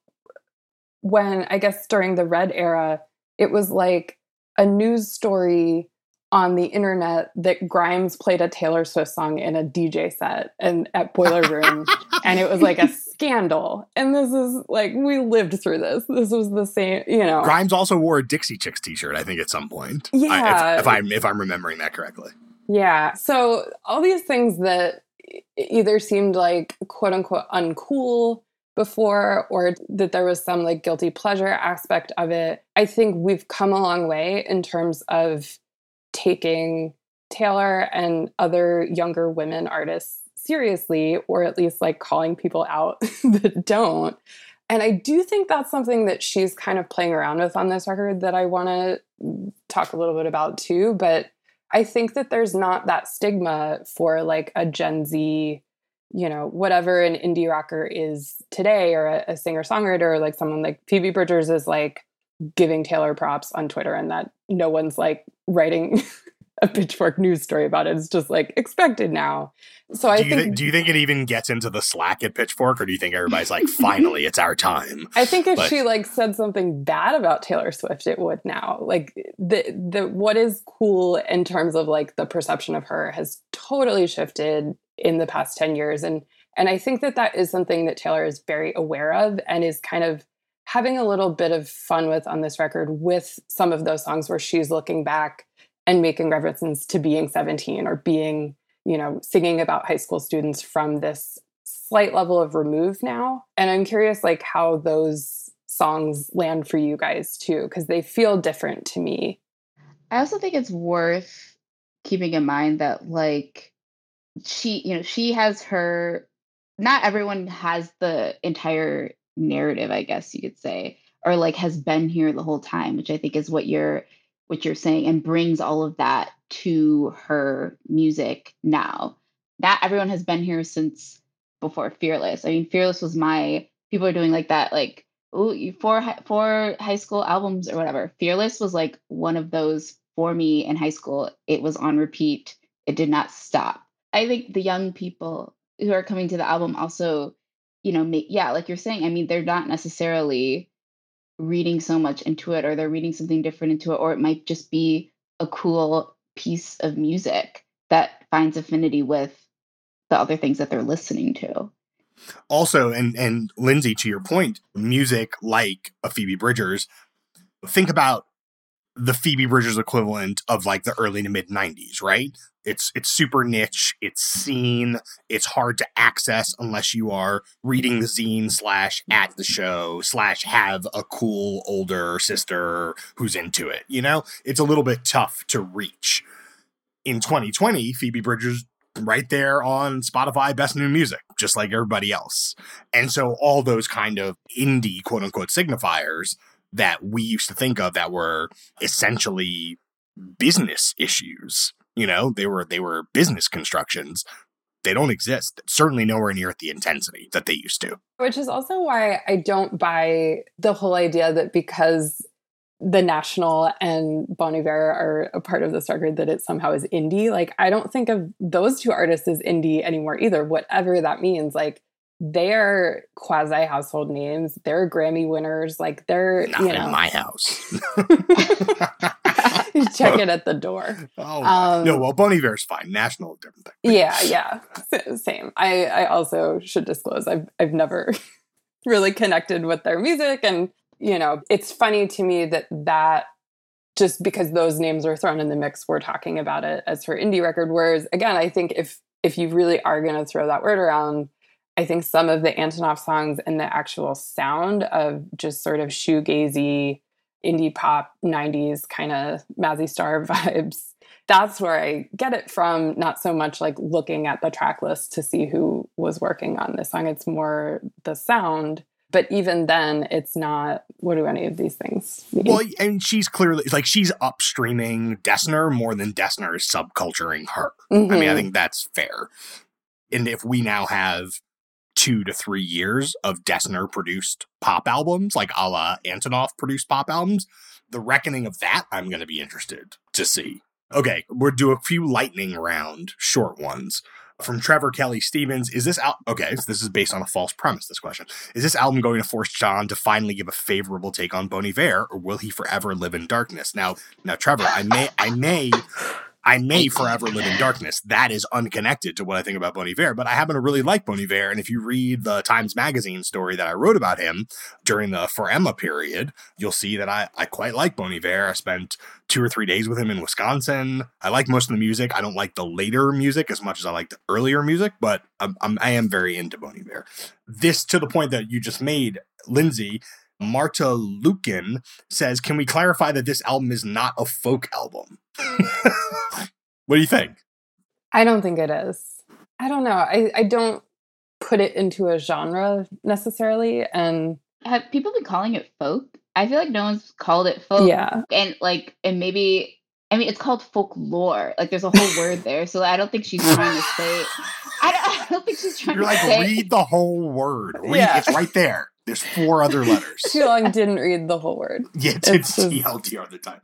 when I guess during the Red era, it was like a news story on the internet that Grimes played a Taylor Swift song in a DJ set and at Boiler Room, and it was like a scandal. And this is like, we lived through this. This was the same, you know. Grimes also wore a Dixie Chicks t-shirt, I think, at some point. Yeah. If I'm remembering that correctly. Yeah. So all these things that either seemed like quote unquote uncool before, or that there was some like guilty pleasure aspect of it, I think we've come a long way in terms of taking Taylor and other younger women artists seriously, or at least like calling people out that don't. And I do think that's something that she's kind of playing around with on this record that I want to talk a little bit about too. But I think that there's not that stigma for like a Gen Z, you know, whatever an indie rocker is today, or a singer-songwriter, or like someone like Phoebe Bridgers is like giving Taylor props on Twitter, and that no one's like writing a Pitchfork news story about it. It's just like expected now. So do you think it even gets into the Slack at Pitchfork, or do you think everybody's like, finally, it's our time? I think if she like said something bad about Taylor Swift, it would now. Like the what is cool in terms of like the perception of her has totally shifted in the past 10 years. And I think that is something that Taylor is very aware of and is kind of having a little bit of fun with on this record, with some of those songs where she's looking back and making references to being 17 or being, you know, singing about high school students from this slight level of remove now. And I'm curious like how those songs land for you guys too, because they feel different to me. I also think it's worth keeping in mind that like she has her, not everyone has the entire narrative, I guess you could say, or like has been here the whole time, which I think is what you're saying, and brings all of that to her music now. Not everyone has been here since before Fearless. I mean, Fearless was people are doing like that, like, oh, four high school albums or whatever. Fearless was like one of those for me in high school. It was on repeat. It did not stop. I think the young people who are coming to the album also, you know, like you're saying, I mean, they're not necessarily reading so much into it, or they're reading something different into it, or it might just be a cool piece of music that finds affinity with the other things that they're listening to. Also, and Lindsay, to your point, music like a Phoebe Bridgers, think about the Phoebe Bridgers equivalent of like the early to mid 90s, right? It's super niche, it's seen, it's hard to access unless you are reading the zine / at the show / have a cool older sister who's into it. You know, it's a little bit tough to reach. In 2020, Phoebe Bridgers right there on Spotify Best New Music, just like everybody else. And so all those kind of indie quote unquote signifiers that we used to think of that were essentially business issues, you know, they were business constructions. They don't exist. Certainly nowhere near the intensity that they used to. Which is also why I don't buy the whole idea that because the National and Bon Iver are a part of this record, that it somehow is indie. Like, I don't think of those two artists as indie anymore either, whatever that means. Like, they're quasi household names. They're Grammy winners. Like, they're, Not in my house. You check it at the door. Oh, no, well, Bon Iver's fine. National, different thing. Yeah. Same. I also should disclose, I've never really connected with their music. And, it's funny to me that just because those names are thrown in the mix, we're talking about it as her indie record. Whereas, again, I think if you really are going to throw that word around, I think some of the Antonoff songs and the actual sound of just sort of shoegazy, indie pop, 90s kind of Mazzy Star vibes, that's where I get it from. Not so much like looking at the track list to see who was working on this song. It's more the sound. But even then, it's not, what do any of these things mean? Well, and she's clearly, like, she's upstreaming Dessner more than Dessner is subculturing her. Mm-hmm. I mean, I think that's fair. And if we now have 2 to 3 years of Dessner-produced pop albums, like a la Antonoff-produced pop albums, the reckoning of that, I'm going to be interested to see. Okay, we'll do a few lightning round short ones. From Trevor Kelly Stevens, is this okay, so this is based on a false premise, this question. Is this album going to force John to finally give a favorable take on Bon Iver, or will he forever live in darkness? Now, Trevor, I may forever live in darkness. That is unconnected to what I think about Bon Iver, but I happen to really like Bon Iver. And if you read the Times Magazine story that I wrote about him during the For Emma period, you'll see that I quite like Bon Iver. I spent 2 or 3 days with him in Wisconsin. I like most of the music. I don't like the later music as much as I like the earlier music, but I am very into Bon Iver. This, to the point that you just made, Lindsay, Marta Lukin says, can we clarify that this album is not a folk album? What do you think? I don't think it is. I don't know. I don't put it into a genre necessarily. And have people been calling it folk? I feel like no one's called it folk. Yeah. And maybe, I mean, it's called folklore. Like, there's a whole word there. So I don't think she's trying to say, I don't think she's trying You're to like, say. read the whole word. Yeah. It's right there. There's 4 other letters. Shilong didn't read the whole word. Yeah, it's TLDR at the time.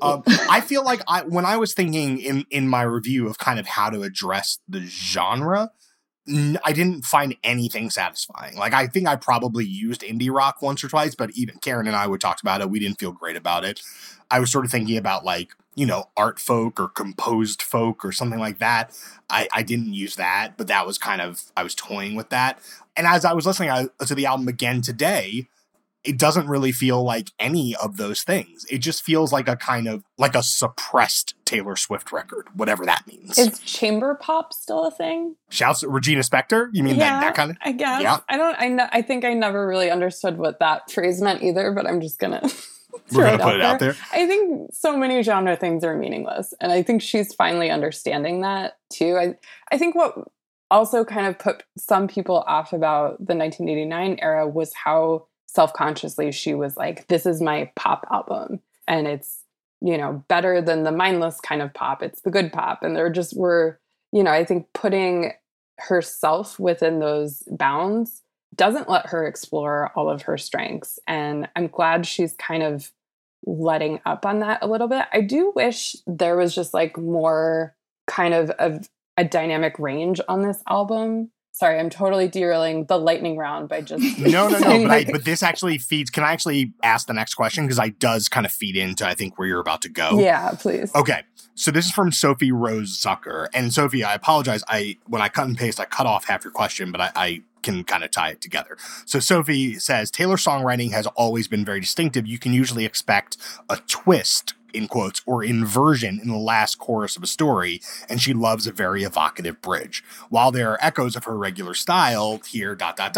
I feel like when I was thinking in my review of kind of how to address the genre, I didn't find anything satisfying. Like, I think I probably used indie rock once or twice, but even Karen and I would talk about it. We didn't feel great about it. I was sort of thinking about, like, art folk or composed folk or something like that. I didn't use that, but that was kind of, I was toying with that. And as I was listening to the album again today, it doesn't really feel like any of those things. It just feels like a kind of, like a suppressed Taylor Swift record, whatever that means. Is chamber pop still a thing? Shouts to Regina Spektor? You mean that kind of? I guess. Yeah. I think I never really understood what that phrase meant either, but I'm just going to We're going to put it out there. I think so many genre things are meaningless. And I think she's finally understanding that too. I think what also kind of put some people off about the 1989 era was how self-consciously she was like, this is my pop album. And it's, better than the mindless kind of pop. It's the good pop. And there just were, I think putting herself within those bounds doesn't let her explore all of her strengths. And I'm glad she's kind of letting up on that a little bit. I do wish there was just like more kind of a dynamic range on this album. Sorry, I'm totally derailing the lightning round by just... No. But this actually feeds... Can I actually ask the next question? Because it does kind of feed into, I think, where you're about to go. Yeah, please. Okay. So this is from Sophie Rose Zucker. And Sophie, I apologize. When I cut and paste, I cut off half your question, but I can kind of tie it together. So Sophie says, Taylor's songwriting has always been very distinctive. You can usually expect a twist, in quotes, or inversion in the last chorus of a story, and she loves a very evocative bridge. While there are echoes of her regular style here, ...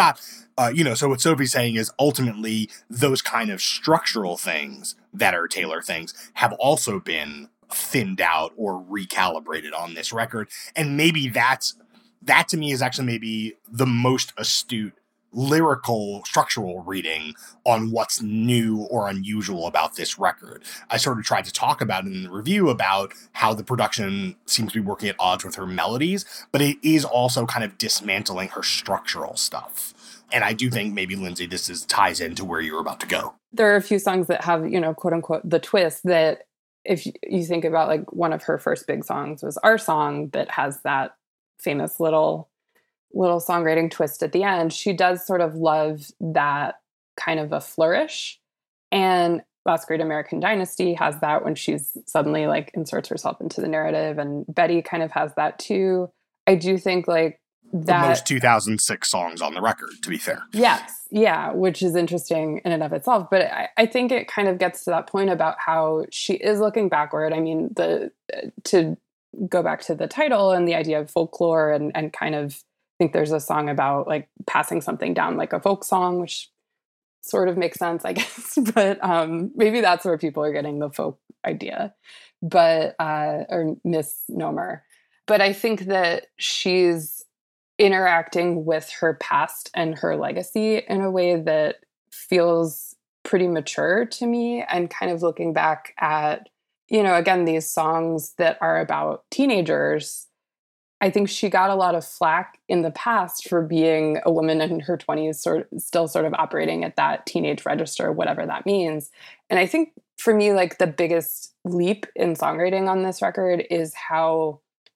So what Sophie's saying is ultimately those kind of structural things that are Taylor things have also been thinned out or recalibrated on this record. And maybe that to me is actually maybe the most astute lyrical structural reading on what's new or unusual about this record. I sort of tried to talk about it in the review about how the production seems to be working at odds with her melodies, but it is also kind of dismantling her structural stuff. And I do think maybe, Lindsay, ties into where you're about to go. there are a few songs that have, you know, quote unquote, the twist that if you think about, like, one of her first big songs was Our Song, that has that famous little songwriting twist at the end. She does sort of love that kind of a flourish. And Last Great American Dynasty has that when she's suddenly like inserts herself into the narrative. And Betty kind of has that too. I do think like that. The most 2006 songs on the record, to be fair. Yes. Yeah. Which is interesting in and of itself. But I think it kind of gets to that point about how she is looking backward. I mean, to go back to the title and the idea of folklore and kind of think there's a song about like passing something down like a folk song, which sort of makes sense, I guess. But maybe that's where people are getting the folk idea, but or misnomer. But I think that she's interacting with her past and her legacy in a way that feels pretty mature to me, and kind of looking back at, you know, again, these songs that are about teenagers. I think she got a lot of flack in the past for being a woman in her 20s, still sort of operating at that teenage register, whatever that means. And I think for me, like, the biggest leap in songwriting on this record is how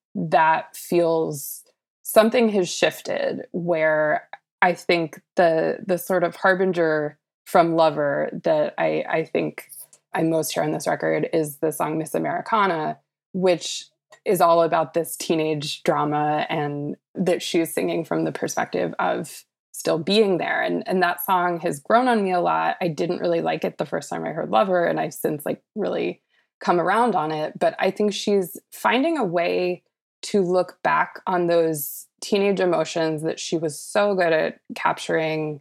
that feels something has shifted, where I think the sort of harbinger from Lover that I think I most hear on this record is the song Miss Americana, which is all about this teenage drama, and that she's singing from the perspective of still being there. And that song has grown on me a lot. I didn't really like it the first time I heard Lover, and I've since like really come around on it. But I think she's finding a way to look back on those teenage emotions that she was so good at capturing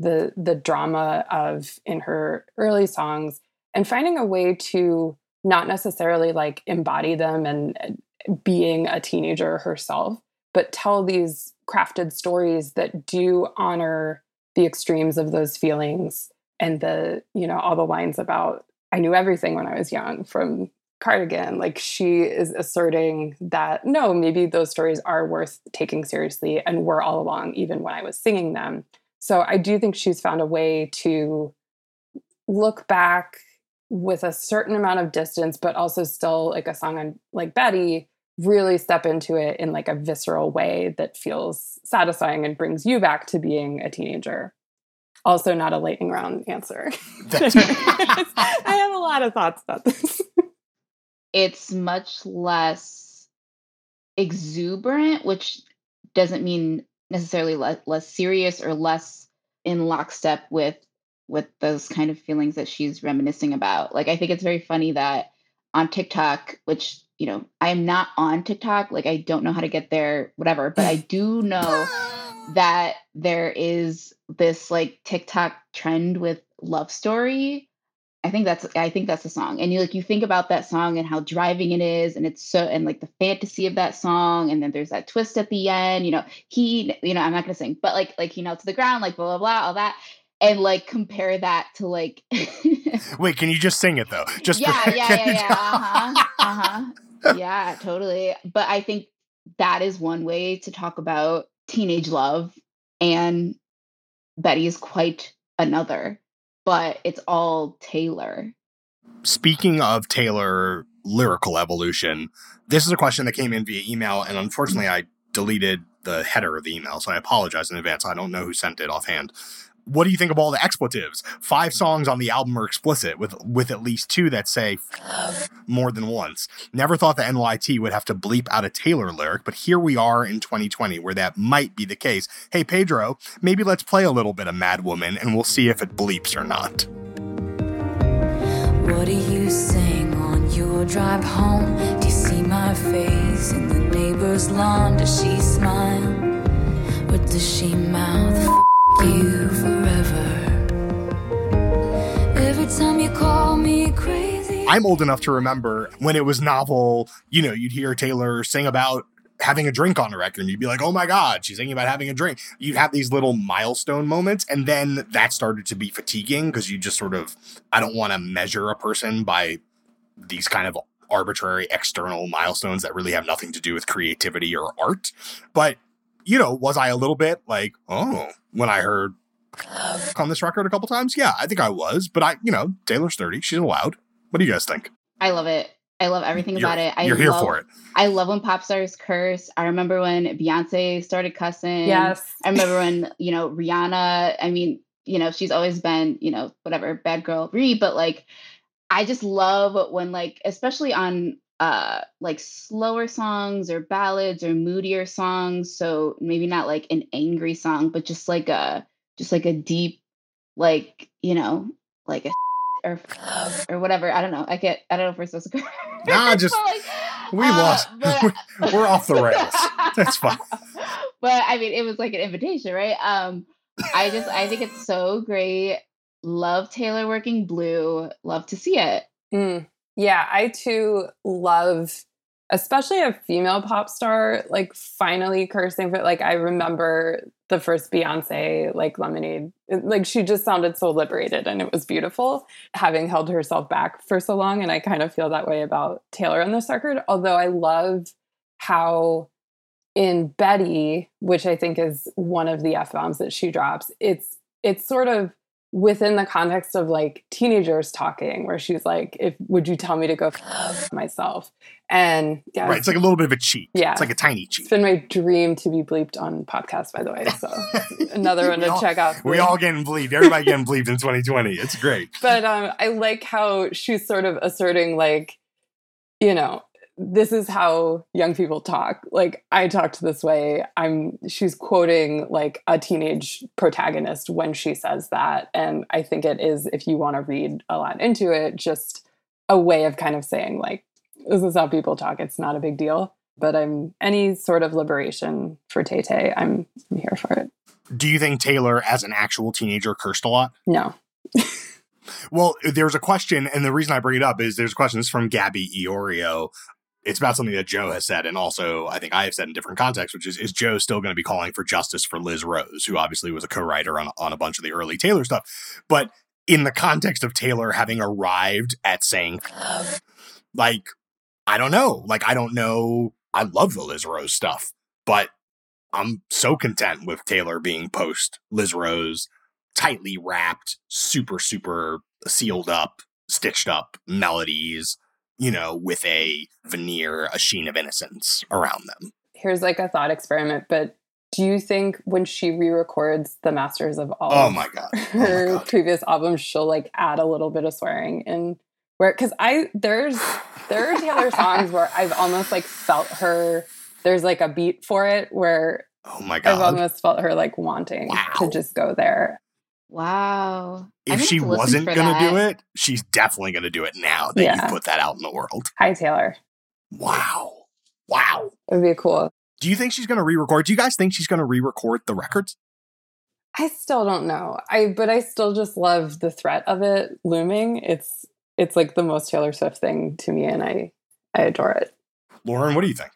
the drama of in her early songs, and finding a way to not necessarily like embody them and being a teenager herself, but tell these crafted stories that do honor the extremes of those feelings, and the, you know, all the lines about I knew everything when I was young from Cardigan. Like, she is asserting that no, maybe those stories are worth taking seriously and were all along, even when I was singing them. So I do think she's found a way to look back with a certain amount of distance, but also still, like a song on like Betty, really step into it in like a visceral way that feels satisfying and brings you back to being a teenager. Also not a lightning round answer. I have a lot of thoughts about this. It's much less exuberant, which doesn't mean necessarily less serious or less in lockstep with those kind of feelings that she's reminiscing about. Like, I think it's very funny that on TikTok, which, you know, I'm not on TikTok, like I don't know how to get there, whatever, but I do know that there is this like TikTok trend with Love Story. I think that's the song. And you think about that song and how driving it is, and it's so, and like the fantasy of that song, and then there's that twist at the end, you know, I'm not gonna sing, but like he knelt to the ground, like blah blah blah, all that. And like compare that to like Wait, can you just sing it though? Just yeah, totally. But I think that is one way to talk about teenage love, and Betty is quite another. But it's all Taylor. Speaking of Taylor lyrical evolution, this is a question that came in via email, and unfortunately I deleted the header of the email, so I apologize in advance. I don't know who sent it offhand. What do you think of all the expletives? 5 songs on the album are explicit, with at least 2 that say more than once. Never thought the NYT would have to bleep out a Taylor lyric, but here we are in 2020 where that might be the case. Hey, Pedro, maybe let's play a little bit of Mad Woman and we'll see if it bleeps or not. What do you sing on your drive home? Do you see my face in the neighbor's lawn? Does she smile? Or does she mouth you forever? Every time you call me crazy. I'm old enough to remember when it was novel, you know, you'd hear Taylor sing about having a drink on a record and you'd be like, oh my God, she's singing about having a drink. You'd have these little milestone moments, and then that started to be fatiguing because you just sort of, I don't want to measure a person by these kind of arbitrary external milestones that really have nothing to do with creativity or art. But, you know, was I a little bit like, oh, when I heard on this record a couple times? Yeah, I think I was, but Taylor's 30. She's allowed. What do you guys think? I love it. I love everything about it. You're here for it. I love when pop stars curse. I remember when Beyonce started cussing. Yes. I remember when, Rihanna, I mean, she's always been, whatever, bad girl Ree, but like, I just love when like, especially on like slower songs or ballads or moodier songs. So maybe not like an angry song, but just like a deep, like, like a or whatever. I don't know. I don't know if we're supposed to go. Nah, just we lost. We're off the rails. That's fine. But I mean, it was like an invitation, right? I think it's so great. Love Taylor working Blue. Love to see it. Yeah, I too love, especially a female pop star, like finally cursing. But like, I remember the first Beyonce, like Lemonade, like she just sounded so liberated and it was beautiful, having held herself back for so long. And I kind of feel that way about Taylor on this record. Although I love how in Betty, which I think is one of the F-bombs that she drops, it's sort of within the context of like teenagers talking, where she's like, would you tell me to go f myself? And yeah, right. It's like a little bit of a cheat. Yeah. It's like a tiny cheat. It's been my dream to be bleeped on podcasts, by the way. So another one to check out. We all getting bleeped. Everybody getting bleeped in 2020. It's great. But I like how she's sort of asserting like, this is how young people talk. Like, I talked this way. She's quoting like a teenage protagonist when she says that. And I think it is, if you want to read a lot into it, just a way of kind of saying like, this is how people talk. It's not a big deal. But any sort of liberation for Tay-Tay, I'm here for it. Do you think Taylor, as an actual teenager, cursed a lot? No. Well, there's a question, and the reason I bring it up is there's questions from Gabby Iorio. It's about something that Joe has said, and also I think I have said in different contexts, which is Joe still going to be calling for justice for Liz Rose, who obviously was a co-writer on a bunch of the early Taylor stuff. But in the context of Taylor having arrived at saying, like, I don't know. Like, I don't know. I love the Liz Rose stuff, but I'm so content with Taylor being post Liz Rose, tightly wrapped, super, super sealed up, stitched up melodies, with a veneer, a sheen of innocence around them. Here's like a thought experiment, but do you think when she re-records the masters of all her previous albums, she'll like add a little bit of swearing in where, because there are Taylor songs where I've almost like felt her, there's like a beat for it where I've almost felt her like wanting to just go there. Wow. If she wasn't going to do it, she's definitely going to do it now that you put that out in the world. Hi, Taylor. Wow. It would be cool. Do you think she's going to re-record? Do you guys think she's going to re-record the records? I still don't know. But I still just love the threat of it looming. It's like the most Taylor Swift thing to me, and I adore it. Lauren, what do you think?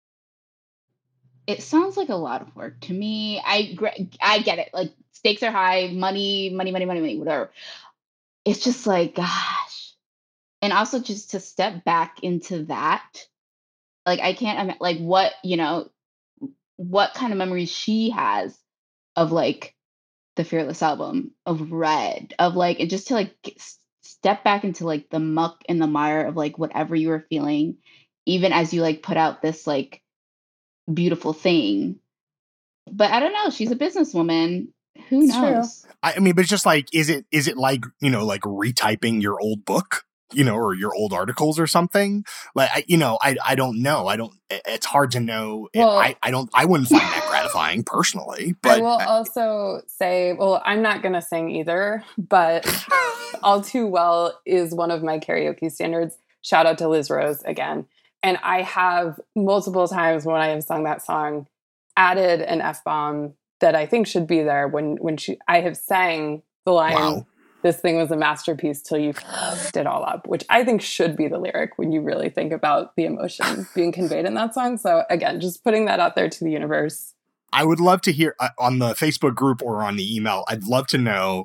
It sounds like a lot of work to me. I get it. Like, stakes are high, money, whatever. It's just like, gosh. And also just to step back into that, like, I can't, like, what kind of memories she has of, like, the Fearless album, of Red, of, like, and just to, like, step back into, like, the muck and the mire of, like, whatever you were feeling, even as you, like, put out this, like, beautiful thing. But I don't know. She's a businesswoman. Who knows? I mean, but it's just like, is it like, like retyping your old book, or your old articles or something? Like, I don't know. It's hard to know. Well, I wouldn't find that gratifying personally, but I will also say, well, I'm not going to sing either, but All Too Well is one of my karaoke standards. Shout out to Liz Rose again. And I have multiple times when I have sung that song added an F-bomb that I think should be there when I have sang the line, this thing was a masterpiece till you f***ed it all up, which I think should be the lyric when you really think about the emotion being conveyed in that song. So again, just putting that out there to the universe. I would love to hear on the Facebook group or on the email, I'd love to know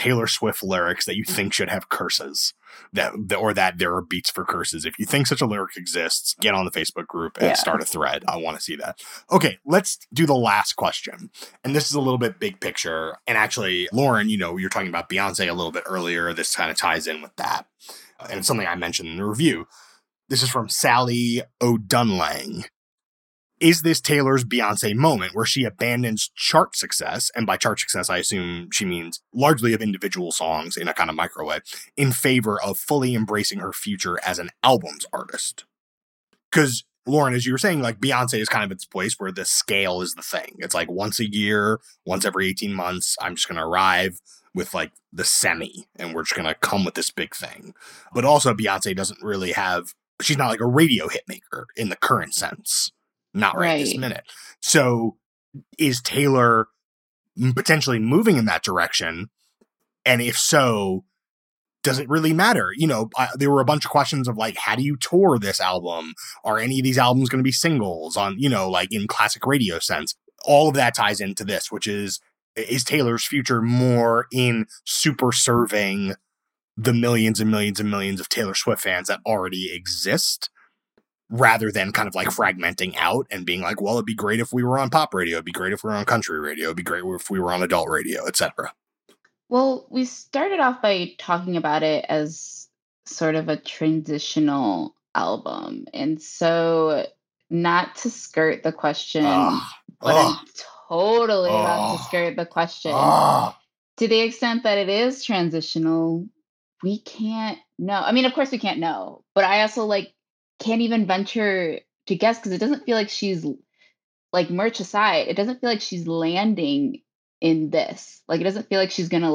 Taylor Swift lyrics that you think should have curses, or that there are beats for curses. If you think such a lyric exists, get on the Facebook group and start a thread. I want to see that. Okay, let's do the last question. And this is a little bit big picture. And actually, Lauren, you're talking about Beyonce a little bit earlier. This kind of ties in with that. And it's something I mentioned in the review. This is from Sally O'Dunlang. Is this Taylor's Beyonce moment where she abandons chart success, and by chart success, I assume she means largely of individual songs in a kind of micro way, in favor of fully embracing her future as an albums artist? Because, Lauren, as you were saying, like, Beyonce is kind of its place where the scale is the thing. It's like once a year, once every 18 months, I'm just going to arrive with like the semi, and we're just going to come with this big thing. But also, Beyonce doesn't really have, she's not like a radio hit maker in the current sense. Not right this minute. So is Taylor potentially moving in that direction? And if so, does it really matter? There were a bunch of questions of like, how do you tour this album? Are any of these albums going to be singles on, like in classic radio sense? All of that ties into this, which is Taylor's future more in super serving the millions and millions and millions of Taylor Swift fans that already exist, rather than kind of like fragmenting out and being like, well, it'd be great if we were on pop radio. It'd be great if we were on country radio. It'd be great if we were on adult radio, etc. Well, we started off by talking about it as sort of a transitional album. And so, not to skirt the question, but I'm totally about to skirt the question. To the extent that it is transitional, we can't know. I mean, of course we can't know, but I also can't even venture to guess, because it doesn't feel like she's, like, merch aside, it doesn't feel like she's landing in this. Like, it doesn't feel like she's gonna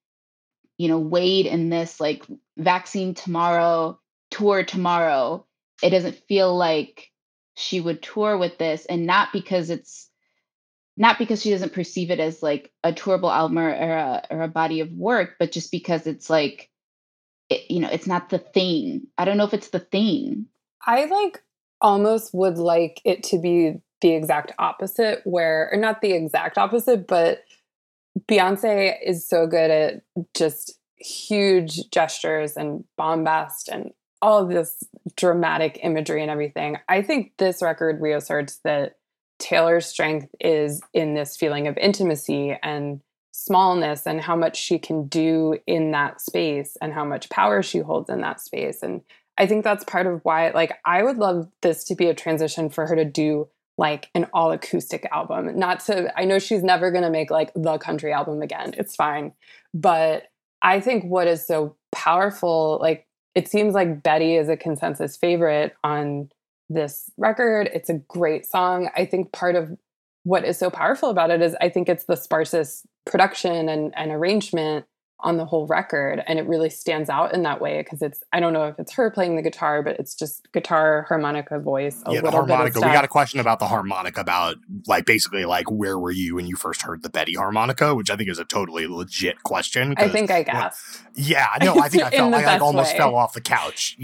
wade in this vaccine tomorrow, tour tomorrow. It doesn't feel like she would tour with this, and not because she doesn't perceive it as like a tourable album or a body of work, but just because it's like, it's not the thing. I don't know if it's the thing. I almost would like it to be the exact opposite, or not the exact opposite, but Beyonce is so good at just huge gestures and bombast and all of this dramatic imagery and everything. I think this record reasserts that Taylor's strength is in this feeling of intimacy and smallness, and how much she can do in that space and how much power she holds in that space. And I think that's part of why, I would love this to be a transition for her to do an all acoustic album. I know she's never going to make the country album again. It's fine. But I think what is so powerful, it seems like Betty is a consensus favorite on this record. It's a great song. I think part of what is so powerful about it is I think it's the sparsest production and arrangement on the whole record. And it really stands out in that way because I don't know if it's her playing the guitar, but it's just guitar, harmonica, voice, a little harmonica. Bit of stuff. We got a question about the harmonica, about basically where were you when you first heard the Betty harmonica, which I think is a totally legit question. I think I guessed. I think I almost fell off the couch,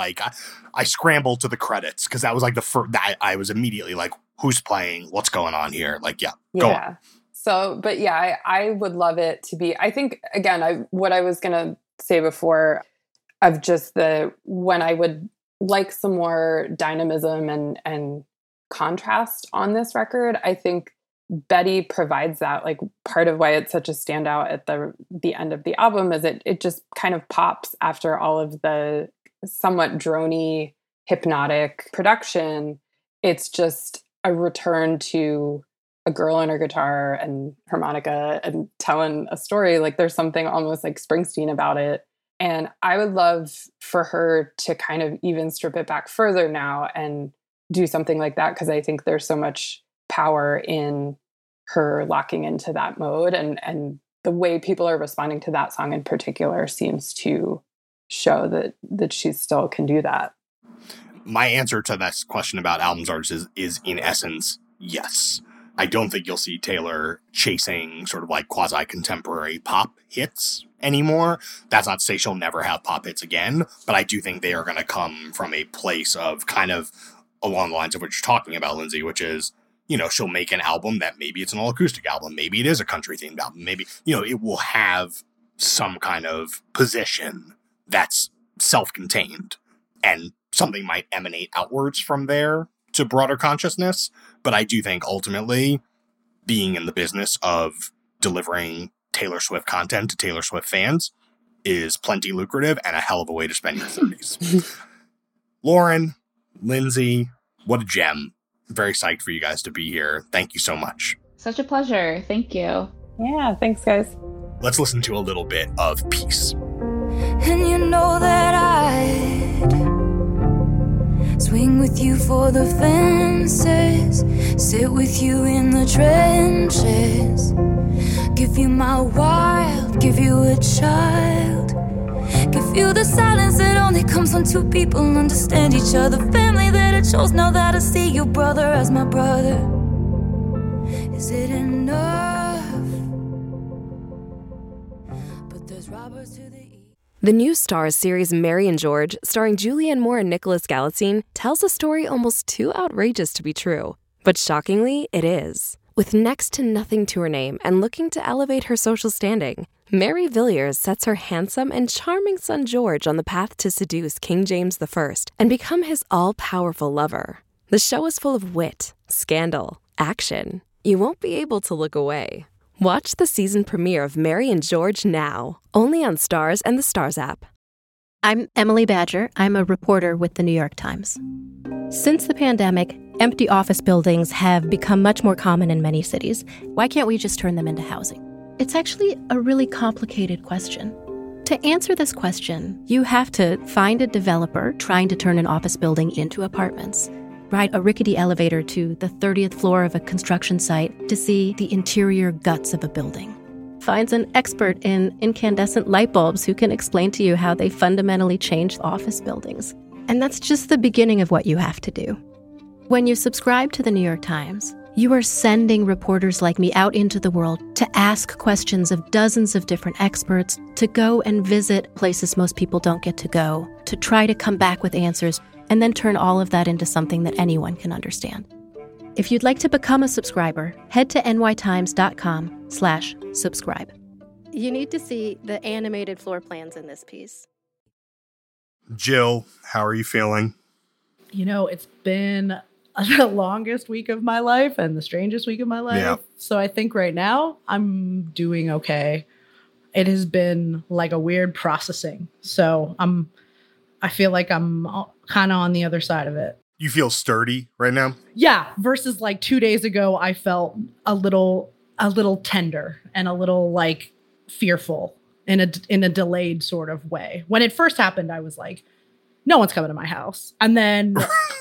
I scrambled to the credits because that was the first, I was immediately who's playing, what's going on here? Go on. So, but yeah, I would love it to be, I think, again, what I was going to say before of just when I would like some more dynamism and contrast on this record, I think Betty provides that. Part of why it's such a standout at the end of the album is it just kind of pops after all of the somewhat drony, hypnotic production. It's just a return to a girl and her guitar and harmonica and telling a story. There's something almost like Springsteen about it. And I would love for her to kind of even strip it back further now and do something like that, because I think there's so much power in her locking into that mode. And the way people are responding to that song in particular seems to show that she still can do that. My answer to this question about albums artists is in essence, yes. I don't think you'll see Taylor chasing sort of quasi-contemporary pop hits anymore. That's not to say she'll never have pop hits again, but I do think they are going to come from a place of kind of along the lines of what you're talking about, Lindsay, which is, she'll make an album that maybe it's an all-acoustic album, maybe it is a country-themed album, maybe, it will have some kind of position that's self-contained, and something might emanate outwards from there to broader consciousness. But I do think ultimately being in the business of delivering Taylor Swift content to Taylor Swift fans is plenty lucrative and a hell of a way to spend your 30s. Lauren, Lindsay, what a gem. Very psyched for you guys to be here. Thank you so much. Such a pleasure. Thank you. Yeah, thanks, guys. Let's listen to a little bit of Peace. And you know that I'd swing with you for the fences, sit with you in the trenches, give you my wild, give you a child, give you the silence that only comes when two people understand each other, family that I chose now that I see your brother as my brother. Is it enough? But there's robbers to the east. The new Starz series Mary and George, starring Julianne Moore and Nicholas Galitzine, tells a story almost too outrageous to be true. But shockingly, it is. With next to nothing to her name and looking to elevate her social standing, Mary Villiers sets her handsome and charming son George on the path to seduce King James I and become his all-powerful lover. The show is full of wit, scandal, action. You won't be able to look away. Watch the season premiere of Mary and George now, only on Starz and the Starz app. I'm Emily Badger. I'm a reporter with the New York Times. Since the pandemic, empty office buildings have become much more common in many cities. Why can't we just turn them into housing? It's actually a really complicated question. To answer this question, you have to find a developer trying to turn an office building into apartments, ride a rickety elevator to the 30th floor of a construction site to see the interior guts of a building. Finds an expert in incandescent light bulbs who can explain to you how they fundamentally change office buildings. And that's just the beginning of what you have to do. When you subscribe to the New York Times, you are sending reporters like me out into the world to ask questions of dozens of different experts, to go and visit places most people don't get to go, to try to come back with answers, and then turn all of that into something that anyone can understand. If you'd like to become a subscriber, head to nytimes.com/subscribe. You need to see the animated floor plans in this piece. Jill, how are you feeling? You know, it's been the longest week of my life and the strangest week of my life. Yeah. So I think right now I'm doing okay. It has been like a weird processing. So I feel like I'm kind of on the other side of it. You feel sturdy right now? Yeah. Versus like 2 days ago, I felt a little tender and a little like fearful in a delayed sort of way. When it first happened, I was like, no one's coming to my house. And then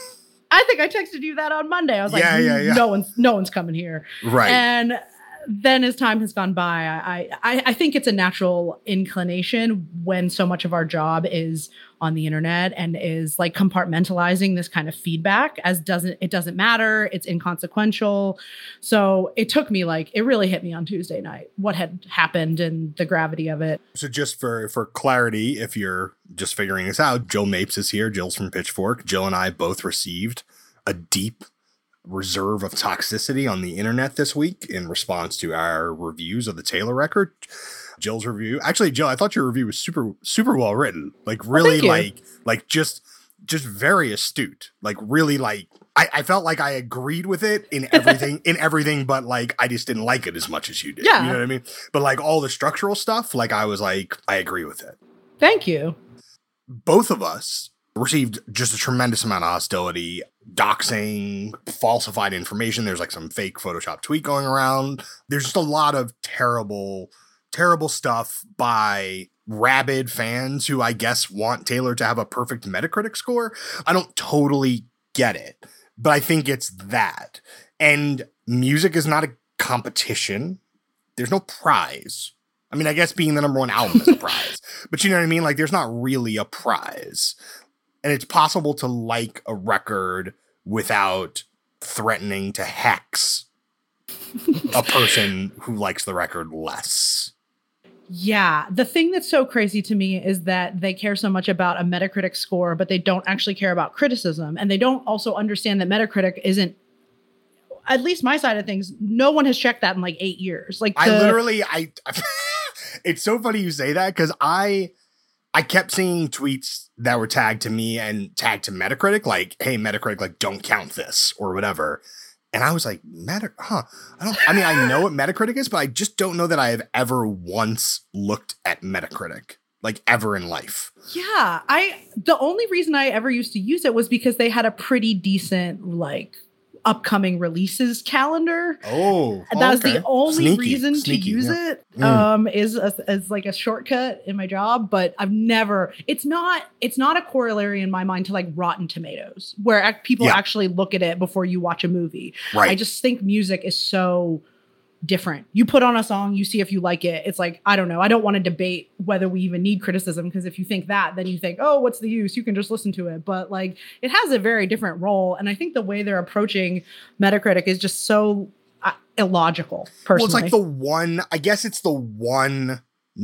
I think I texted you that on Monday. I was like, no one's coming here. Right. And then as time has gone by, I think it's a natural inclination when so much of our job is on the internet and is like compartmentalizing this kind of feedback as it doesn't matter. It's inconsequential. So it took me it really hit me on Tuesday night, what had happened and the gravity of it. So just for clarity, if you're just figuring this out, Jill Mapes is here. Jill's from Pitchfork. Jill and I both received a deep reserve of toxicity on the internet this week in response to our reviews of the Taylor record. Jill's review. Actually, Jill, I thought your review was super well written. Like really just very astute. Like really I felt like I agreed with it in everything, but like I just didn't like it as much as you did. Yeah. You know what I mean? But like all the structural stuff, like I was like, I agree with it. Thank you. Both of us received just a tremendous amount of hostility, doxing, falsified information. There's like some fake Photoshop tweet going around. There's just a lot of terrible stuff by rabid fans who I guess want Taylor to have a perfect Metacritic score. I don't totally get it, but I think it's that. And music is not a competition. There's no prize. I mean, I guess being the number one album is a prize, but you know what I mean? Like there's not really a prize. And it's possible to like a record without threatening to hex a person who likes the record less. Yeah. The thing that's so crazy to me is that they care so much about a Metacritic score, but they don't actually care about criticism. And they don't also understand that Metacritic isn't, at least my side of things, no one has checked that in like 8 years. Like It's so funny you say that because I kept seeing tweets that were tagged to me and tagged to Metacritic, like, hey, Metacritic, like, don't count this or whatever. And I was like, I know what Metacritic is, but I just don't know that I have ever once looked at Metacritic, like ever in life. Yeah. The only reason I ever used to use it was because they had a pretty decent, like, upcoming releases calendar. Oh, that was the only reason to Sneaky, use yeah. it. Is as like a shortcut in my job, but I've never. It's not a corollary in my mind to like Rotten Tomatoes, where people actually look at it before you watch a movie. Right. I just think music is so different. You put on a song, you see if you like it. It's like, I don't know. I don't want to debate whether we even need criticism, because if you think that, then you think, oh, what's the use? You can just listen to it. But like, it has a very different role. And I think the way they're approaching Metacritic is just so illogical, personally. Well, it's the one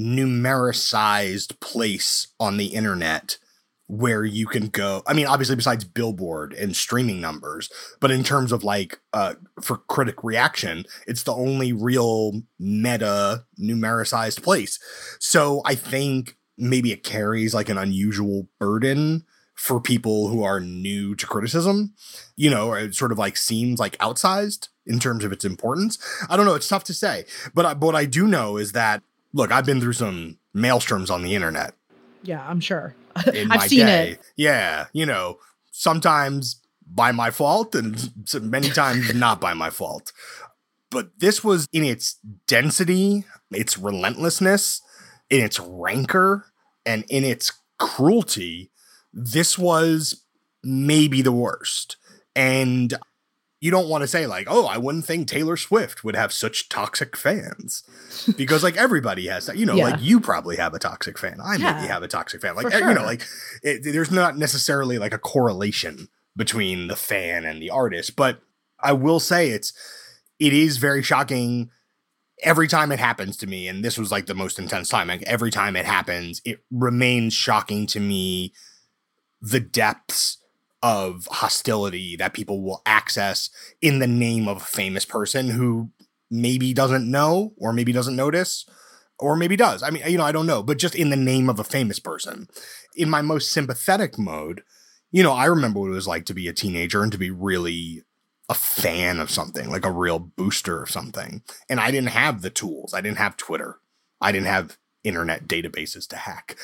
numericized place on the internet where you can go. I mean, obviously besides Billboard and streaming numbers, but in terms of like, for critic reaction, it's the only real meta numericized place. So I think maybe it carries like an unusual burden for people who are new to criticism, or it sort of like seems like outsized in terms of its importance. I don't know. It's tough to say, but what I do know is that, look, I've been through some maelstroms on the internet. Yeah, I'm sure. I've seen it. Yeah. Sometimes by my fault and many times not by my fault. But this was, in its density, its relentlessness, in its rancor, and in its cruelty, this was maybe the worst. And you don't want to say like, oh, I wouldn't think Taylor Swift would have such toxic fans, because like everybody has that, like you probably have a toxic fan. I maybe have a toxic fan. Like, sure. There's not necessarily like a correlation between the fan and the artist, but I will say it is very shocking every time it happens to me. And this was like the most intense time. Like every time it happens, it remains shocking to me, the depths of hostility that people will access in the name of a famous person who maybe doesn't know, or maybe doesn't notice, or maybe does. I mean, I don't know, but just in the name of a famous person. In my most sympathetic mode, I remember what it was like to be a teenager and to be really a fan of something, like a real booster of something. And I didn't have the tools. I didn't have Twitter. I didn't have internet databases to hack.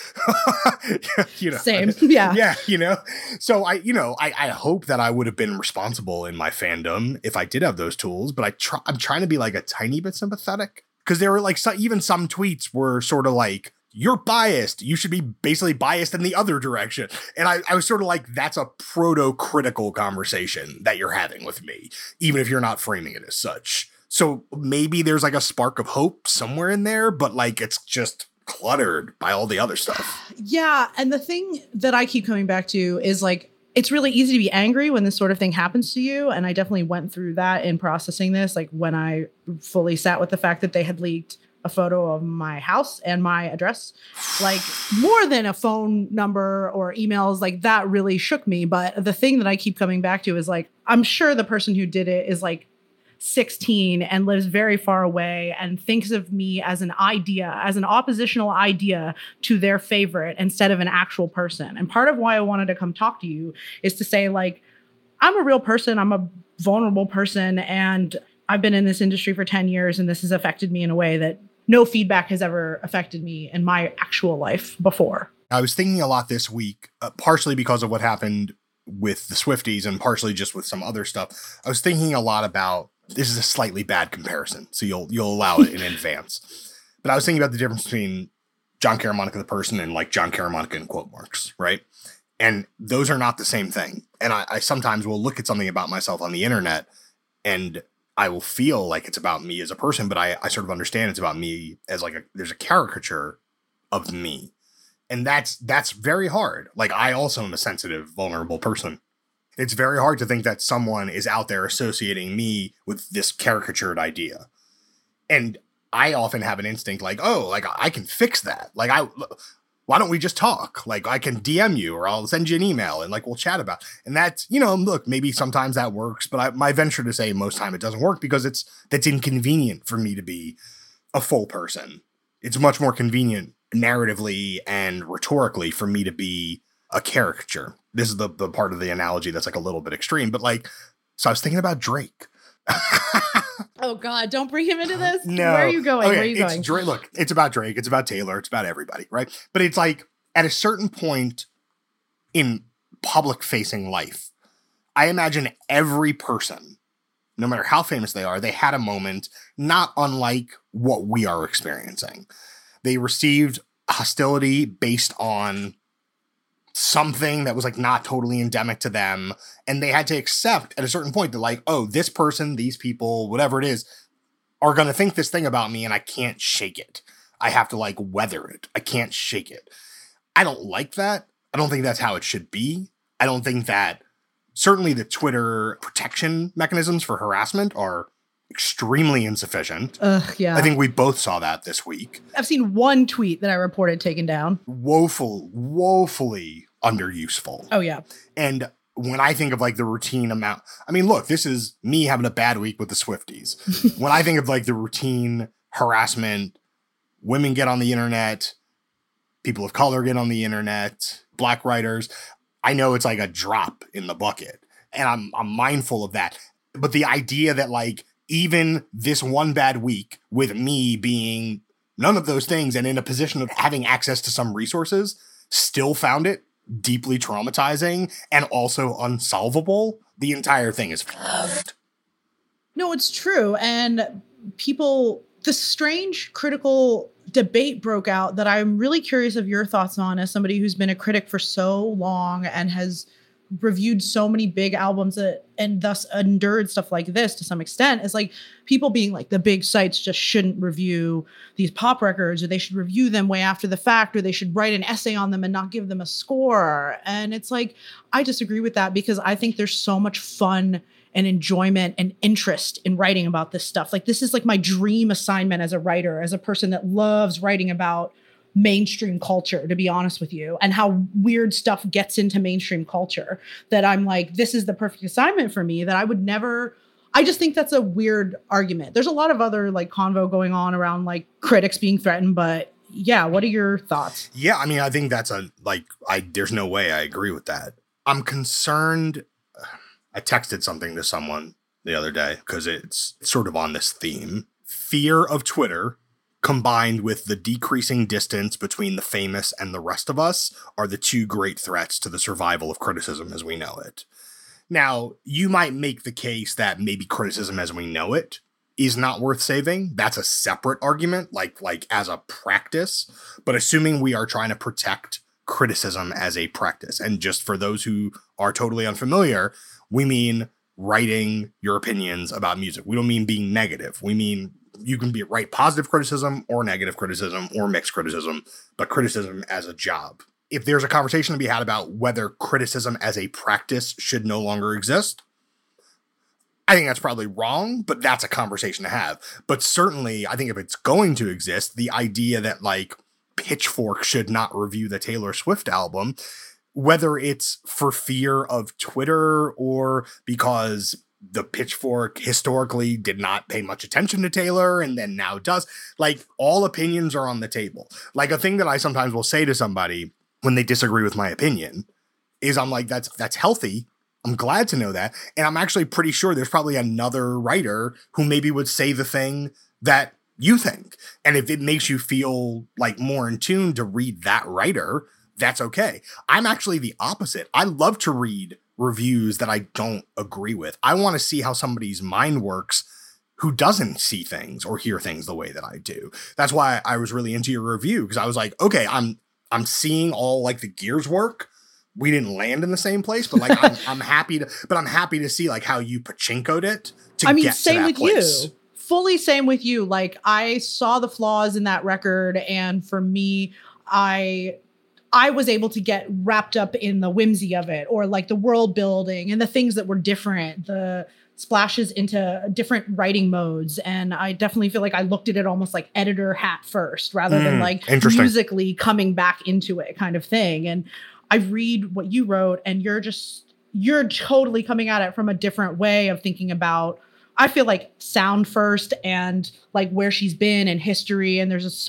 Same. Yeah. Yeah. So I hope that I would have been responsible in my fandom if I did have those tools, but I'm trying to be like a tiny bit sympathetic, because there were like even some tweets were sort of like, you're biased. You should be basically biased in the other direction. And I was sort of like, that's a proto-critical conversation that you're having with me, even if you're not framing it as such. So maybe there's like a spark of hope somewhere in there, but like it's just cluttered by all the other stuff. Yeah. And the thing that I keep coming back to is like, it's really easy to be angry when this sort of thing happens to you. And I definitely went through that in processing this. Like when I fully sat with the fact that they had leaked a photo of my house and my address, like more than a phone number or emails, like that really shook me. But the thing that I keep coming back to is like, I'm sure the person who did it is like 16 and lives very far away and thinks of me as an idea, as an oppositional idea to their favorite instead of an actual person. And part of why I wanted to come talk to you is to say, like, I'm a real person. I'm a vulnerable person. And I've been in this industry for 10 years, and this has affected me in a way that no feedback has ever affected me in my actual life before. I was thinking a lot this week, partially because of what happened with the Swifties and partially just with some other stuff. I was thinking a lot about, this is a slightly bad comparison, so you'll allow it in advance. But I was thinking about the difference between John Caramanica the person and like John Caramanica in quote marks, right? And those are not the same thing. And I sometimes will look at something about myself on the internet and I will feel like it's about me as a person, but I sort of understand it's about me as like there's a caricature of me. And that's very hard. Like I also am a sensitive, vulnerable person. It's very hard to think that someone is out there associating me with this caricatured idea. And I often have an instinct like, oh, like I can fix that. Like why don't we just talk? Like I can DM you or I'll send you an email and like we'll chat about it. And that's, look, maybe sometimes that works, but my venture to say most time it doesn't work because that's inconvenient for me to be a full person It's much more convenient narratively and rhetorically for me to be a caricature. This is the part of the analogy that's like a little bit extreme, but like, so I was thinking about Drake. Oh God, don't bring him into this. No. Where are you going? Okay, Where are you going? Drake, look, it's about Drake. It's about Taylor. It's about everybody, right? But it's like at a certain point in public facing life, I imagine every person, no matter how famous they are, they had a moment not unlike what we are experiencing. They received hostility based on something that was like not totally endemic to them. And they had to accept at a certain point that like, oh, this person, these people, whatever it is, are going to think this thing about me and I can't shake it. I have to like weather it. I can't shake it. I don't like that. I don't think that's how it should be. I don't think that certainly the Twitter protection mechanisms for harassment are extremely insufficient. Yeah. I think we both saw that this week. I've seen one tweet that I reported taken down. Woefully underuseful. Oh, yeah. And when I think of like the routine amount, I mean, look, this is me having a bad week with the Swifties. When I think of like the routine harassment, women get on the internet, people of color get on the internet, Black writers, I know it's like a drop in the bucket. And I'm mindful of that. But the idea that like even this one bad week with me being none of those things and in a position of having access to some resources, still found it deeply traumatizing and also unsolvable. The entire thing is fucked. No, it's true. And the strange critical debate broke out that I'm really curious of your thoughts on as somebody who's been a critic for so long and has reviewed so many big albums and thus endured stuff like this to some extent, is like people being like the big sites just shouldn't review these pop records, or they should review them way after the fact, or they should write an essay on them and not give them a score. And it's like, I disagree with that because I think there's so much fun and enjoyment and interest in writing about this stuff. Like this is like my dream assignment as a writer, as a person that loves writing about mainstream culture, to be honest with you, and how weird stuff gets into mainstream culture, that I'm like, this is the perfect assignment for me, that I just think that's a weird argument. There's a lot of other like convo going on around like critics being threatened, but yeah, what are your thoughts? Yeah, I mean, I think that's there's no way I agree with that. I'm concerned. I texted something to someone the other day because it's sort of on this theme. Fear of Twitter combined with the decreasing distance between the famous and the rest of us are the two great threats to the survival of criticism as we know it. Now, you might make the case that maybe criticism as we know it is not worth saving. That's a separate argument, like as a practice. But assuming we are trying to protect criticism as a practice, and just for those who are totally unfamiliar, we mean writing your opinions about music. We don't mean being negative. We mean you can write positive criticism or negative criticism or mixed criticism, but criticism as a job. If there's a conversation to be had about whether criticism as a practice should no longer exist, I think that's probably wrong, but that's a conversation to have. But certainly, I think if it's going to exist, the idea that like Pitchfork should not review the Taylor Swift album, whether it's for fear of Twitter or because the Pitchfork historically did not pay much attention to Taylor and then now does, like all opinions are on the table. Like a thing that I sometimes will say to somebody when they disagree with my opinion is I'm like, that's healthy. I'm glad to know that. And I'm actually pretty sure there's probably another writer who maybe would say the thing that you think. And if it makes you feel like more in tune to read that writer, that's okay. I'm actually the opposite. I love to read reviews that I don't agree with. I want to see how somebody's mind works who doesn't see things or hear things the way that I do. That's why I was really into your review, because I was like, okay, I'm seeing all like the gears work. We didn't land in the same place, but like I'm happy to see like how you pachinkoed it to get to that place. You. Fully same with you. Like I saw the flaws in that record, and for me, I was able to get wrapped up in the whimsy of it, or like the world building and the things that were different, the splashes into different writing modes. And I definitely feel like I looked at it almost like editor hat first, rather than like musically coming back into it kind of thing. And I read what you wrote, and you're totally coming at it from a different way of thinking about I feel like sound first and like where she's been in history. And there's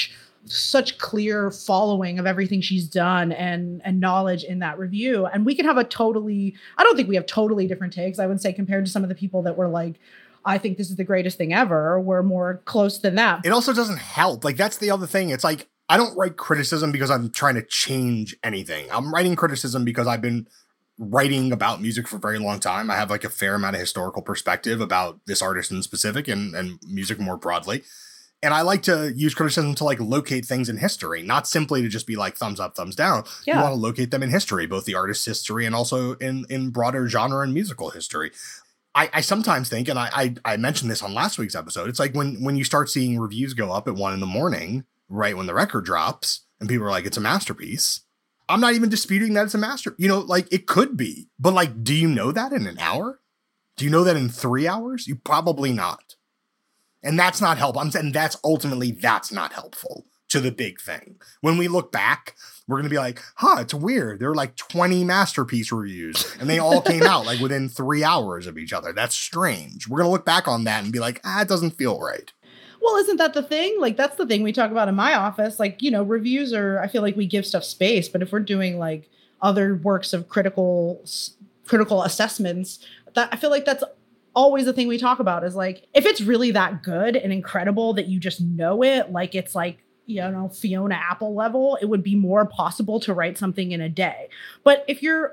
such clear following of everything she's done and knowledge in that review. And we can have I don't think we have totally different takes. I would say compared to some of the people that were like, I think this is the greatest thing ever, we're more close than that. It also doesn't help. Like, that's the other thing. It's like, I don't write criticism because I'm trying to change anything. I'm writing criticism because I've been writing about music for a very long time. I have like a fair amount of historical perspective about this artist in specific and music more broadly. And I like to use criticism to like locate things in history, not simply to just be like thumbs up, thumbs down. Yeah. You want to locate them in history, both the artist's history and also in broader genre and musical history. I sometimes think, and I mentioned this on last week's episode, it's like when you start seeing reviews go up at 1 a.m, right when the record drops, and people are like, it's a masterpiece. I'm not even disputing that it's a masterpiece. You know, like, it could be. But like, do you know that in an hour? Do you know that in 3 hours? You probably not. And that's not helpful. I'm saying that's not helpful to the big thing. When we look back, we're going to be like, it's weird. There were like 20 masterpiece reviews and they all came out like within 3 hours of each other. That's strange. We're going to look back on that and be like, it doesn't feel right. Well, isn't that the thing? Like, that's the thing we talk about in my office. Like, you know, reviews I feel like we give stuff space, but if we're doing like other works of critical assessments, that I feel like that's always the thing we talk about is like, if it's really that good and incredible that you just know it, like it's like, you know, Fiona Apple level, it would be more possible to write something in a day. But if you're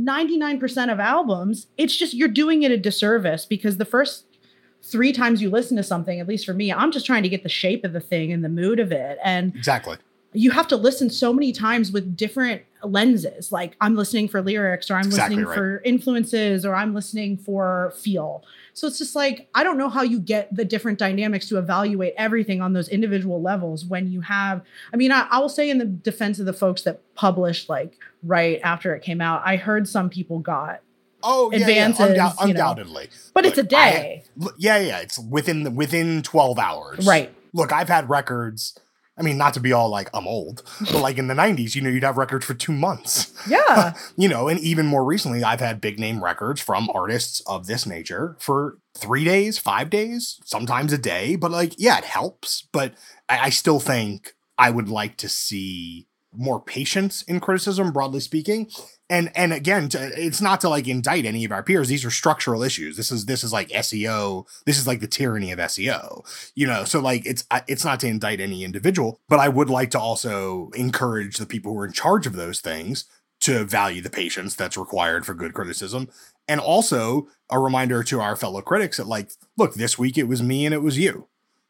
99% of albums, it's just, you're doing it a disservice because the first 3 times you listen to something, at least for me, I'm just trying to get the shape of the thing and the mood of it. And exactly. You have to listen so many times with different lenses. Like, I'm listening for lyrics, or I'm listening for influences, or I'm listening for feel. So it's just like, I don't know how you get the different dynamics to evaluate everything on those individual levels when you have, I mean, I will say in the defense of the folks that published like right after it came out, I heard some people got advances, undoubtedly. But it's a day. It's within 12 hours. Right. Look, I've had records. I mean, not to be all like, I'm old, but like in the 90s, you know, you'd have records for 2 months. Yeah. You know, and even more recently, I've had big name records from artists of this nature for 3 days, 5 days, sometimes a day. But like, yeah, it helps. But I still think I would like to see more patience in criticism, broadly speaking. And again, it's not to like indict any of our peers. These are structural issues. This is like SEO. This is like the tyranny of SEO, you know? So like, it's not to indict any individual, but I would like to also encourage the people who are in charge of those things to value the patience that's required for good criticism. And also a reminder to our fellow critics that like, look, this week it was me and it was you.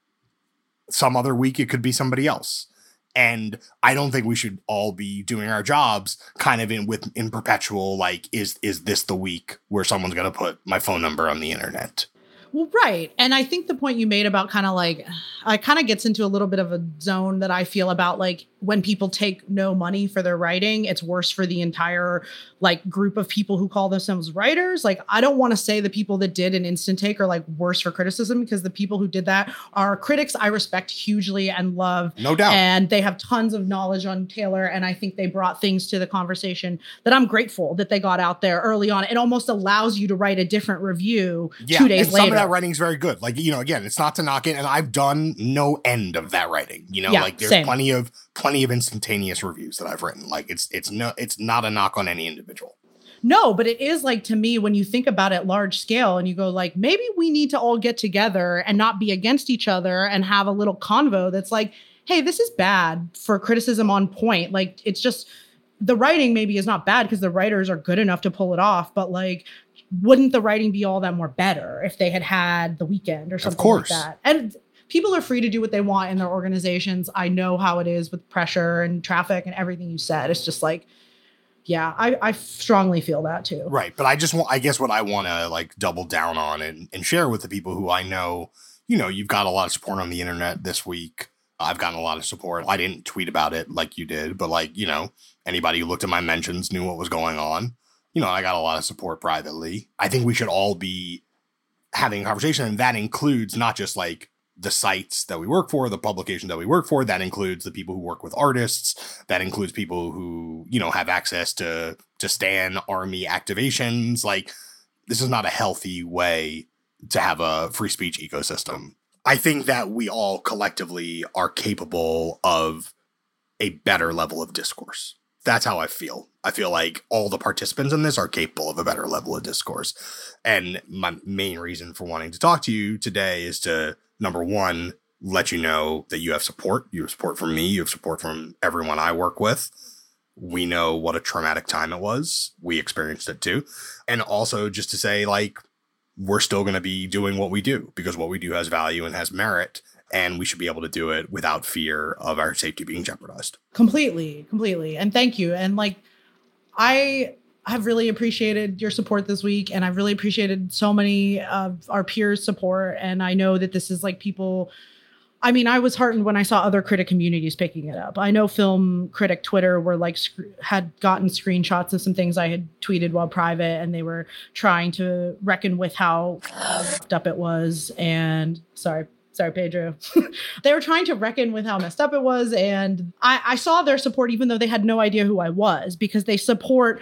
Some other week it could be somebody else. And I don't think we should all be doing our jobs kind of in perpetual, like, is this the week where someone's going to put my phone number on the internet? Well, right. And I think the point you made about kind of like, it kind of gets into a little bit of a zone that I feel about like when people take no money for their writing, it's worse for the entire like group of people who call themselves writers. Like, I don't want to say the people that did an instant take are like worse for criticism, because the people who did that are critics I respect hugely and love. No doubt. And they have tons of knowledge on Taylor. And I think they brought things to the conversation that I'm grateful that they got out there early on. It almost allows you to write a different review 2 days later. Some of that writing is very good. Like, you know, again, it's not to knock it. And I've done no end of that writing, you know, like there's plenty of instantaneous reviews that I've written. Like it's not a knock on any individual. No, but it is like, to me, when you think about it large scale and you go like, maybe we need to all get together and not be against each other and have a little convo that's like, hey, this is bad for criticism on point. Like, it's just, the writing maybe is not bad because the writers are good enough to pull it off, but like, wouldn't the writing be all that more better if they had the weekend or something like that? And people are free to do what they want in their organizations. I know how it is with pressure and traffic and everything you said. It's just like, yeah, I strongly feel that too. Right. But I guess what I want to like double down on and share with the people who I know, you know, you've got a lot of support on the internet this week. I've gotten a lot of support. I didn't tweet about it like you did, but like, you know, anybody who looked at my mentions knew what was going on. You know, I got a lot of support privately. I think we should all be having a conversation, and that includes not just like the sites that we work for, the publications that we work for. That includes the people who work with artists. That includes people who, you know, have access to Stan Army activations. Like, this is not a healthy way to have a free speech ecosystem. I think that we all collectively are capable of a better level of discourse. That's how I feel. I feel like all the participants in this are capable of a better level of discourse. And my main reason for wanting to talk to you today is to, number one, let you know that you have support. You have support from me. You have support from everyone I work with. We know what a traumatic time it was. We experienced it too. And also just to say, like, we're still going to be doing what we do because what we do has value and has merit, and we should be able to do it without fear of our safety being jeopardized. Completely. And thank you. And like, I have really appreciated your support this week, and I've really appreciated so many of our peers' support. And I know that this is like people, I mean, I was heartened when I saw other critic communities picking it up. I know Film Critic Twitter were like had gotten screenshots of some things I had tweeted while private, and they were trying to reckon with how fucked up it was. And sorry, Pedro. They were trying to reckon with how messed up it was. And I saw their support, even though they had no idea who I was, because they support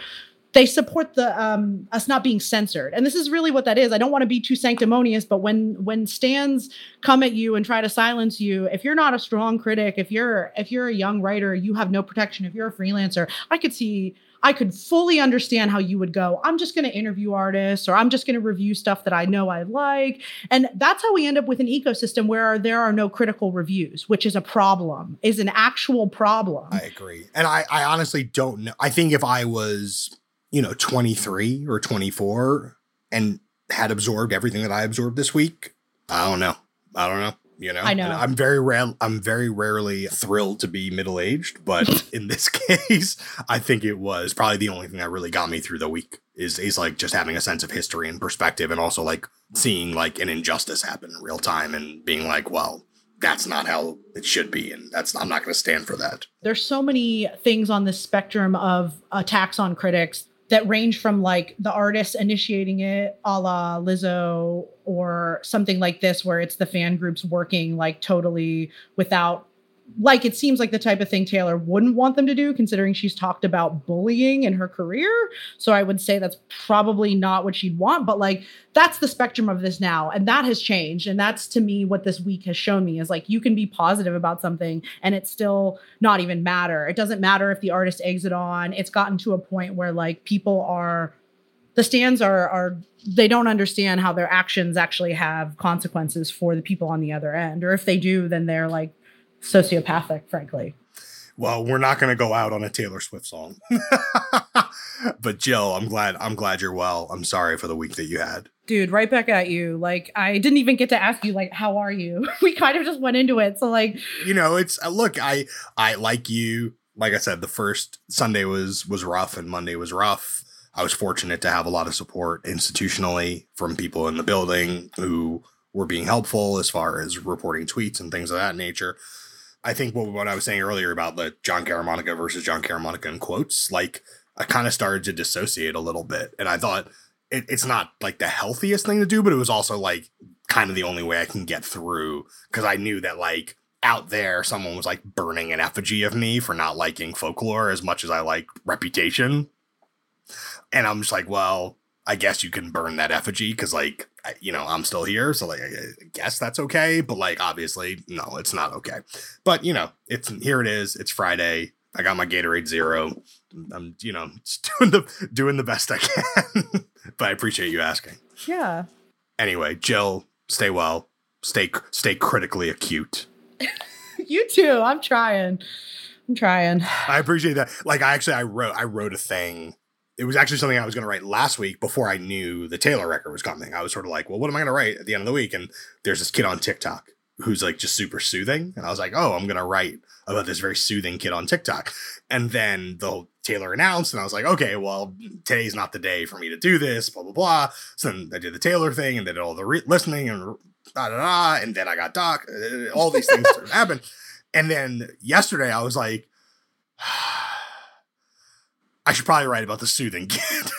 the us not being censored. And this is really what that is. I don't want to be too sanctimonious, but when stands come at you and try to silence you, if you're not a strong critic, if you're a young writer, you have no protection. If you're a freelancer, I could fully understand how you would go, I'm just going to interview artists, or I'm just going to review stuff that I know I like. And that's how we end up with an ecosystem where there are no critical reviews, which is a problem, is an actual problem. I agree. And I honestly don't know. I think if I was, 23 or 24 and had absorbed everything that I absorbed this week, I don't know. I know. And I'm very rarely thrilled to be middle-aged, but in this case, I think it was probably the only thing that really got me through the week is like just having a sense of history and perspective, and also like seeing like an injustice happen in real time and being like, well, that's not how it should be. And I'm not going to stand for that. There's so many things on this spectrum of attacks on critics that range from like the artists initiating it, a la Lizzo, or something like this, where it's the fan groups working like totally without, like, it seems like the type of thing Taylor wouldn't want them to do, considering she's talked about bullying in her career. So I would say that's probably not what she'd want, but like, that's the spectrum of this now. And that has changed. And that's, to me, what this week has shown me is like, you can be positive about something and it still not even matter. It doesn't matter if the artist eggs it on. It's gotten to a point where like the stands are they don't understand how their actions actually have consequences for the people on the other end. Or if they do, then they're like sociopathic, frankly. Well, we're not going to go out on a Taylor Swift song. But Jill, I'm glad you're well. I'm sorry for the week that you had. Dude, right back at you. Like, I didn't even get to ask you, like, how are you? We kind of just went into it. So like, it's look, I like you. Like I said, the first Sunday was rough and Monday was rough. I was fortunate to have a lot of support institutionally from people in the building who were being helpful as far as reporting tweets and things of that nature. I think what I was saying earlier about the John Caramonica versus John Caramonica in quotes, like, I kind of started to dissociate a little bit. And I thought it's not like the healthiest thing to do, but it was also like kind of the only way I can get through, because I knew that like out there, someone was like burning an effigy of me for not liking Folklore as much as I like Reputation. And I'm just like, well, I guess you can burn that effigy because, like, I'm still here. So, like, I guess that's okay. But, like, obviously, no, it's not okay. But, here it is. It's Friday. I got my Gatorade Zero. I'm, just doing the best I can. But I appreciate you asking. Yeah. Anyway, Jill, stay well. Stay critically acute. You too. I'm trying. I appreciate that. Like, I wrote a thing. It was actually something I was going to write last week before I knew the Taylor record was coming. I was sort of like, well, what am I going to write at the end of the week? And there's this kid on TikTok who's like just super soothing. And I was like, oh, I'm going to write about this very soothing kid on TikTok. And then the Taylor announced, and I was like, okay, well, today's not the day for me to do this, blah, blah, blah. So then I did the Taylor thing and did all the listening and and then I got Doc. All these things happened. And then yesterday I was like, I should probably write about the soothing kid.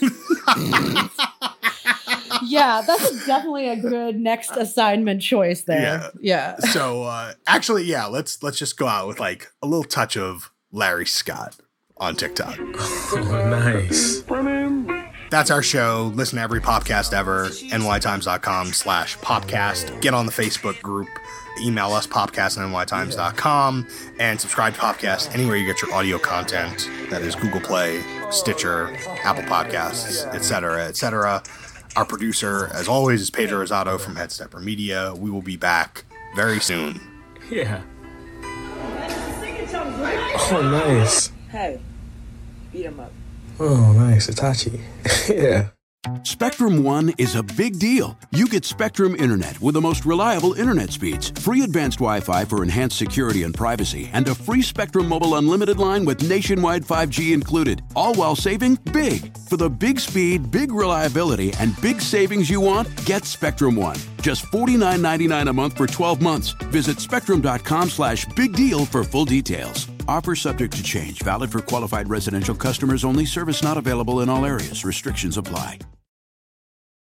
Yeah, that's definitely a good next assignment choice there. Yeah. So actually, yeah, let's just go out with like a little touch of Larry Scott on TikTok. Oh, nice. That's our show. Listen to every podcast ever. nytimes.com/popcast. Get on the Facebook group. Email us, popcast@nytimes.com, and subscribe to Popcast anywhere you get your audio content. That is Google Play, Stitcher, Apple Podcasts, etc., etc. Our producer, as always, is Pedro Rosado from Headstepper Media. We will be back very soon. Yeah. Oh, nice. Hey, beat him up. Oh, nice. Itachi. Yeah. Spectrum One is a big deal. You get Spectrum Internet with the most reliable internet speeds, free advanced Wi-Fi for enhanced security and privacy, and a free Spectrum Mobile Unlimited line with nationwide 5G included, all while saving big. For the big speed, big reliability, and big savings you want, get Spectrum One. Just $49.99 a month for 12 months. Visit spectrum.com/big deal for full details. Offer subject to change. Valid for qualified residential customers only. Service not available in all areas. Restrictions apply.